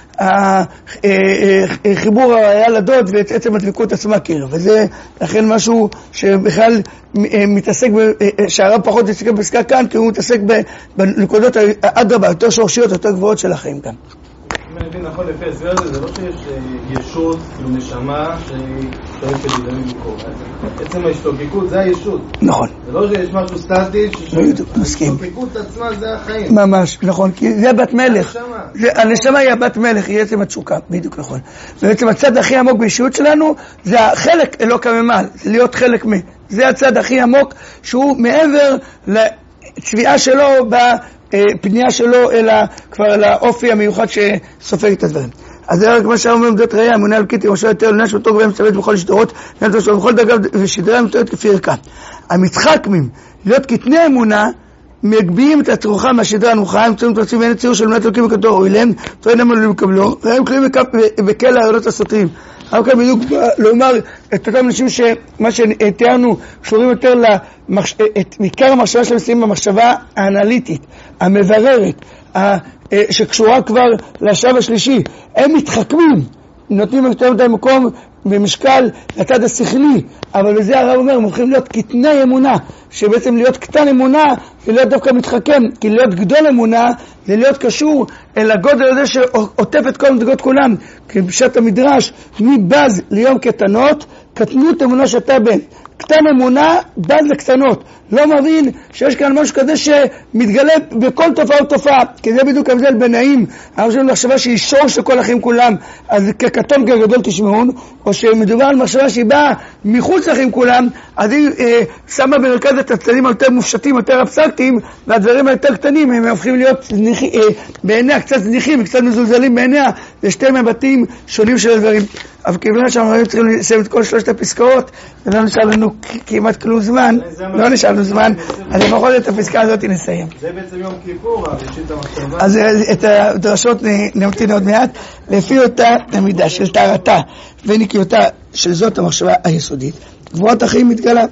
החיבור הראיה לדוד ואת עצם הדבקות עצמה כאילו, וזה לכן משהו שבכלל מתעסק, שהרב פחות מתעסק בפסקה כאן, כי הוא מתעסק בנקודות אדרבה, יותר שורשיות, יותר גבוהות של החיים כאן. אם אני מבין נכון לפי הסבר הזה, זה לא שיש ישות, כאילו נשמה, שהיא שואפת להידמים מקור. עצם ההשתוקקות זה הישות. נכון. זה לא שיש משהו סטטי, ההשתוקקות עצמה זה החיים. ממש, נכון, כי זה בת מלך. הנשמה היא הבת מלך, היא עצם התשוקה, בדיוק נכון. ובעצם הצד הכי עמוק באישיות שלנו, זה החלק אלוק הממל, זה להיות חלק מ... זה הצד הכי עמוק, שהוא מעבר לצביעה שלו ב... פנייה שלו אלא כבר לאופי המיוחד שסופג את הדברים. אז זה רק מה שאומרים עמדות ראייה, אמונה אלוקית, ראשו יותר לנש ותוג והם מצוות בכל שדרות, בכל דגב ושדרה מתוארת כפי ערכה. המתחכמים, להיות קטני אמונה, מגביעים את התרוחה מהשדרה הנוחה, הם צורים תרצים ואין הציור של אמונת אלוקים וכתוב, או אליהם, תורן אמון לקבלו, והם כלואים בכל העלות הסותרים. אבל כאן בדיוק לומר את אותם אנשים שמה שתיארנו קשורים יותר לעיקר המחשבה שלהם מסיים במחשבה האנליטית, המבררת, שקשורה כבר לשלב השלישי. הם מתחכמים, נותנים את המקום במשקל לצד השכלי, אבל בזה הרב אומר, הם הולכים להיות קטני אמונה, שבעצם להיות קטן אמונה זה להיות דווקא מתחכם, כי להיות גדול אמונה זה להיות קשור אל הגודל הזה שעוטף את כל המדרגות כולם, כי בשעת המדרש, מבז ליום קטנות, קטנות אמונה שאתה בן. קטן אמונה, בז לקטנות. לא מבין שיש כאן משהו כזה שמתגלה בכל תופעה ותופעה, כי זה בדיוק ההבדל בין האם אנחנו חושבים מחשבה שהיא שורש לכל החיים כולם, אז כקטון כגדול תשמעון, או שמדובר על מחשבה שהיא באה מחוץ לחיים כולם, אז היא אה, שמה במרכז את הצדדים היותר מופשטים, יותר אבסקטיים, והדברים היותר קטנים הם הופכים להיות זניחי, אה, בעיניה קצת זניחים, קצת מזולזלים בעיניה, זה שתי מבטים שונים של הדברים. אבל כיוון שאנחנו צריכים לסיים את כל שלושת הפסקאות, ולא נשאר לנו כמעט כלום זמן, לא נשאר לנו זמן, אז לפחות את הפסקה הזאת נסיים. זה בעצם יום כיפור, ראשית המחשבה. אז את הדרשות נמתין עוד מעט, לפי אותה המידה של טהרתה ונקיותה של זאת המחשבה היסודית. גבורת החיים מתגלה,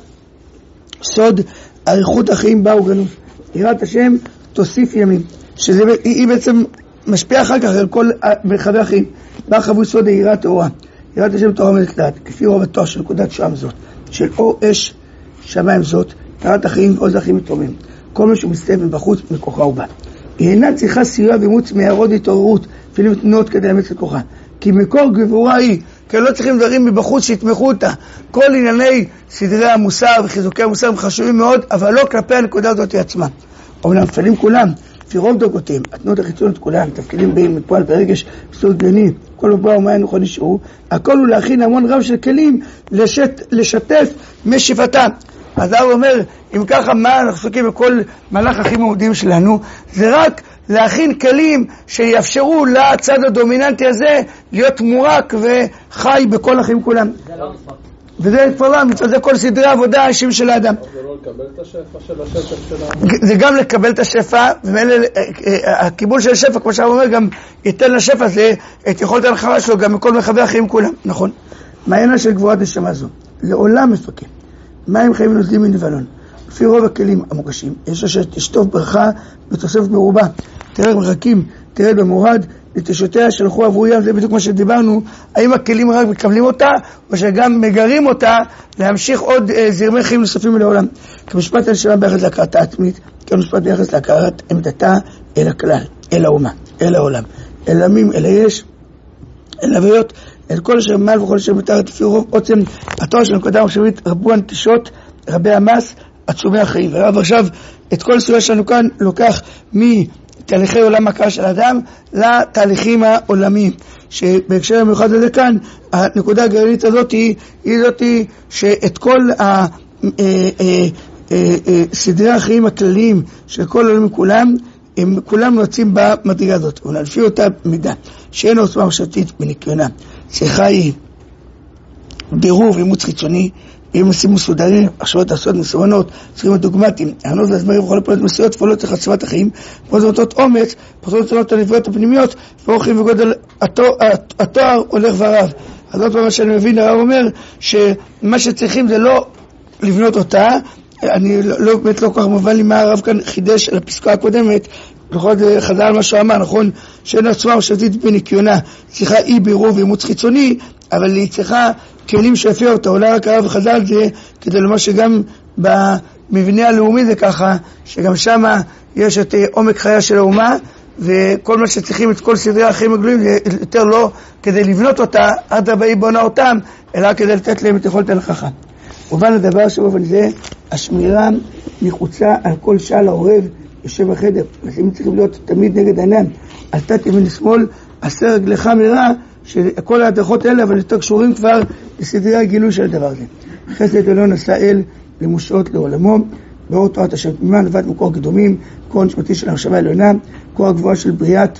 סוד אריכות החיים באו גלות. יראת השם תוסיף ימים, שהיא בעצם משפיעה אחר כך על כל מרחבי החיים. בה חבו סוד היראת אורה. יראת השם תורה מלכתת, כפי רוב התואר של נקודת שם זאת, של אור אש שמיים זאת, יראת החיים ועוז החיים מתרומם. כל מה שמסתובב מבחוץ מכוחה ובא. היא אינה צריכה סיוע ואימוץ מהרוד התעוררות, אפילו תנועות כדי לאמץ את כוחה. כי מקור גבורה היא, כי לא צריכים דברים מבחוץ שיתמכו אותה. כל ענייני סדרי המוסר וחיזוקי המוסר הם חשובים מאוד, אבל לא כלפי הנקודה הזאת עצמה. אומנם מפעלים כולם, לפי רוב דרגותיהם, התנועות החיצוניות כולם, תפקידים באים מפועל ברגש, בסוד גני, כל מבוא ומה נכון נשארו, הכל הוא להכין המון רב של כלים לשת, לשתף משיפתם. אז הוא אומר, אם ככה מה אנחנו עסוקים בכל מהלך הכי מעודים שלנו, זה רק להכין כלים שיאפשרו לצד הדומיננטי הזה להיות מורק וחי בכל החיים כולם. זה לא מספר. וזה תפורה, זה כל סדרי העבודה האישיים של האדם. זה לא לקבל את השפע של השפע שלנו? זה גם לקבל את השפע, והקיבול של השפע, כמו שהרב אומר, גם ייתן לשפע זה את יכולת ההנחרה שלו, גם מכל מרחבי החיים כולם, נכון? מעיינה של גבורת נשמה זו, לעולם מפקד. מים חיים נוזלים מנבלון. לפי רוב הכלים המוגשים, יש שתשטוף ברכה בתוספת מרובה. תרד מרחקים, תרד במורד, לתשותיה שלחו עברו ים, זה בדיוק מה שדיברנו, האם הכלים רק מקבלים אותה, או שגם מגרים אותה להמשיך עוד אה, זרמי חיים נוספים לעולם. כמשפט על שלם ביחס להכרתה עצמית, כמשפט ביחס להכרת עמדתה אל הכלל, אל האומה, אל העולם, אל עמים, אל היש, אל הוויות, אל כל אשר מעל וכל אשר מתחת לפי רוב עוצם התואר של הנקודה המחשבית, רבו הנטישות, רבי המס, עצומי החיים. ורב עכשיו את כל סוגיה שלנו כאן לוקח מתהליכי עולם הכרה של האדם לתהליכים העולמיים, שבהקשר המיוחד הזה כאן הנקודה הגרעינית הזאת היא, היא זאת שאת כל ה, אה, אה, אה, אה, סדרי החיים הכלליים של כל עולם כולם, הם כולם נוצאים במדרגה הזאת, ולפי אותה מידה שאין עוצמה מחשבתית בניקיונה, צריכה היא בירור ואימוץ חיצוני, אם עושים מסודרים, הכשרות הסוד מסומנות, צריכים דוגמטיים, הענות להסברים וכל הפעולות מסויות, פעולות לחצבת החיים, ועוד אותות אומץ, פחות שונות הנבואות הפנימיות, ואורחים וגודל התואר הולך ורב. אז זאת מה שאני מבין, הרב אומר, שמה שצריכים זה לא לבנות אותה, אני לא, באמת לא כל כך מובן לי מה הרב כאן חידש על הפסקה הקודמת, בכל זאת חזר על מה שהוא אמר, נכון, שאין עצמה מחשבתית בניקיונה, צריכה אי בירור ואימוץ חיצוני, אבל היא צריכה כלים שיפיע אותה, אולי רק הרב חזר על זה, כדי לומר שגם במבנה הלאומי זה ככה, שגם שם יש את עומק חייה של האומה, וכל מה שצריכים את כל סדרי החיים הגלויים, זה יותר לא כדי לבנות אותה, עד הבאי בונה אותם, אלא כדי לתת להם את יכולת הלכחה. ובן הדבר שבאופן זה, השמירה מחוצה על כל שעל העורב יושב בחדר, אז הם צריכים להיות תמיד נגד העיניים, על תת ימין לשמאל, עשר רגלך מרע, שכל ההדרכות האלה, אבל יותר קשורים כבר לסדרי הגילוי של הדבר הזה. חסד אלון עשה אל למושעות לעולמו, באור תורת השם תמימה, נבט מקור קדומים, קור נשמתי של המחשבה העליונה, קור הגבוהה של בריאת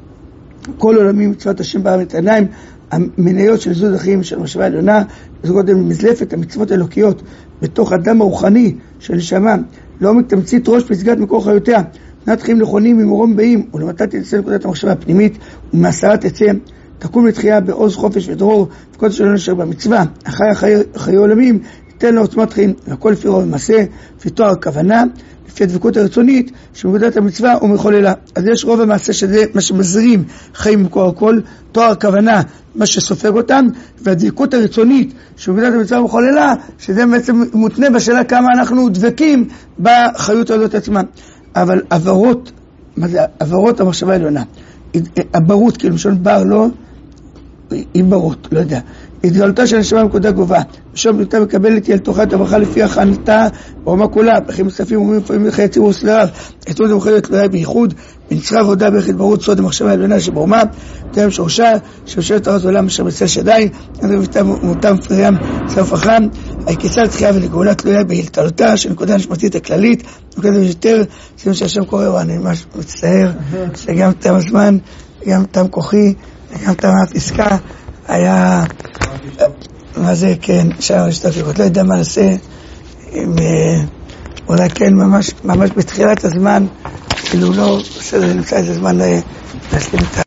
כל עולמים, מצוות השם בעם את העיניים, המניות של זוז החיים של המחשבה העליונה, וזאת מזלפת המצוות האלוקיות בתוך הדם הרוחני של נשמה, לא מתמצית ראש פסגת מקור חיותיה, נת חיים נכונים ממרום באים, ולמתת תצא נקודת המחשבה הפנימית, ומהסרת תצא, תקום לתחייה בעוז חופש ודרור, וכל שלא נשאר במצווה, אחרי החיי, חיי עולמים, ייתן לו עוצמת חיים, והכל לפי רוב מעשה, לפי תואר הכוונה, לפי הדבקות הרצונית, שמבודת המצווה ומחוללה. אז יש רוב המעשה שזה מה שמזרים חיים מקור הכל, תואר הכוונה, מה שסופג אותם, והדבקות הרצונית, שמבודת המצווה ומחוללה, שזה בעצם מותנה בשאלה כמה אנחנו דבקים בחיות הזאת עצמה. אבל עברות, מה זה? עברות המחשבה העליונה. הברות, כאילו משון בר, לא, היא ברות, לא יודע. התגלותה של נשמה בנקודה גובה. ושם בנתה מקבלת היא על תוכה את הברכה לפי הכנתה בעומה כולה. בחיים נוספים אומרים לפעמים לכי יצירו וסלריו. אתמול זה מוכרת תלויה בייחוד, בנצחה עבודה ביחד ברות סוד המחשבה העליונה שבעומה, תאם שורשה, שבשלת הרז עולם אשר בצל שדי, אני רביתה מותם פריים סוף החם, היקיסה לתחייה ולגאולה תלויה בהלטלותה של נקודה נשמתית הכללית, נקודה יותר, סיום שהשם קורא, ואני ממש מצטער, שגם תם הזמן, גם תם כוחי, גם תם הפסקה, היה, מה זה, כן, שער השתפיקות, לא יודע מה נעשה, אולי כן, ממש, ממש בתחילת הזמן, כאילו לא, בסדר, נמצא איזה זמן להשלים את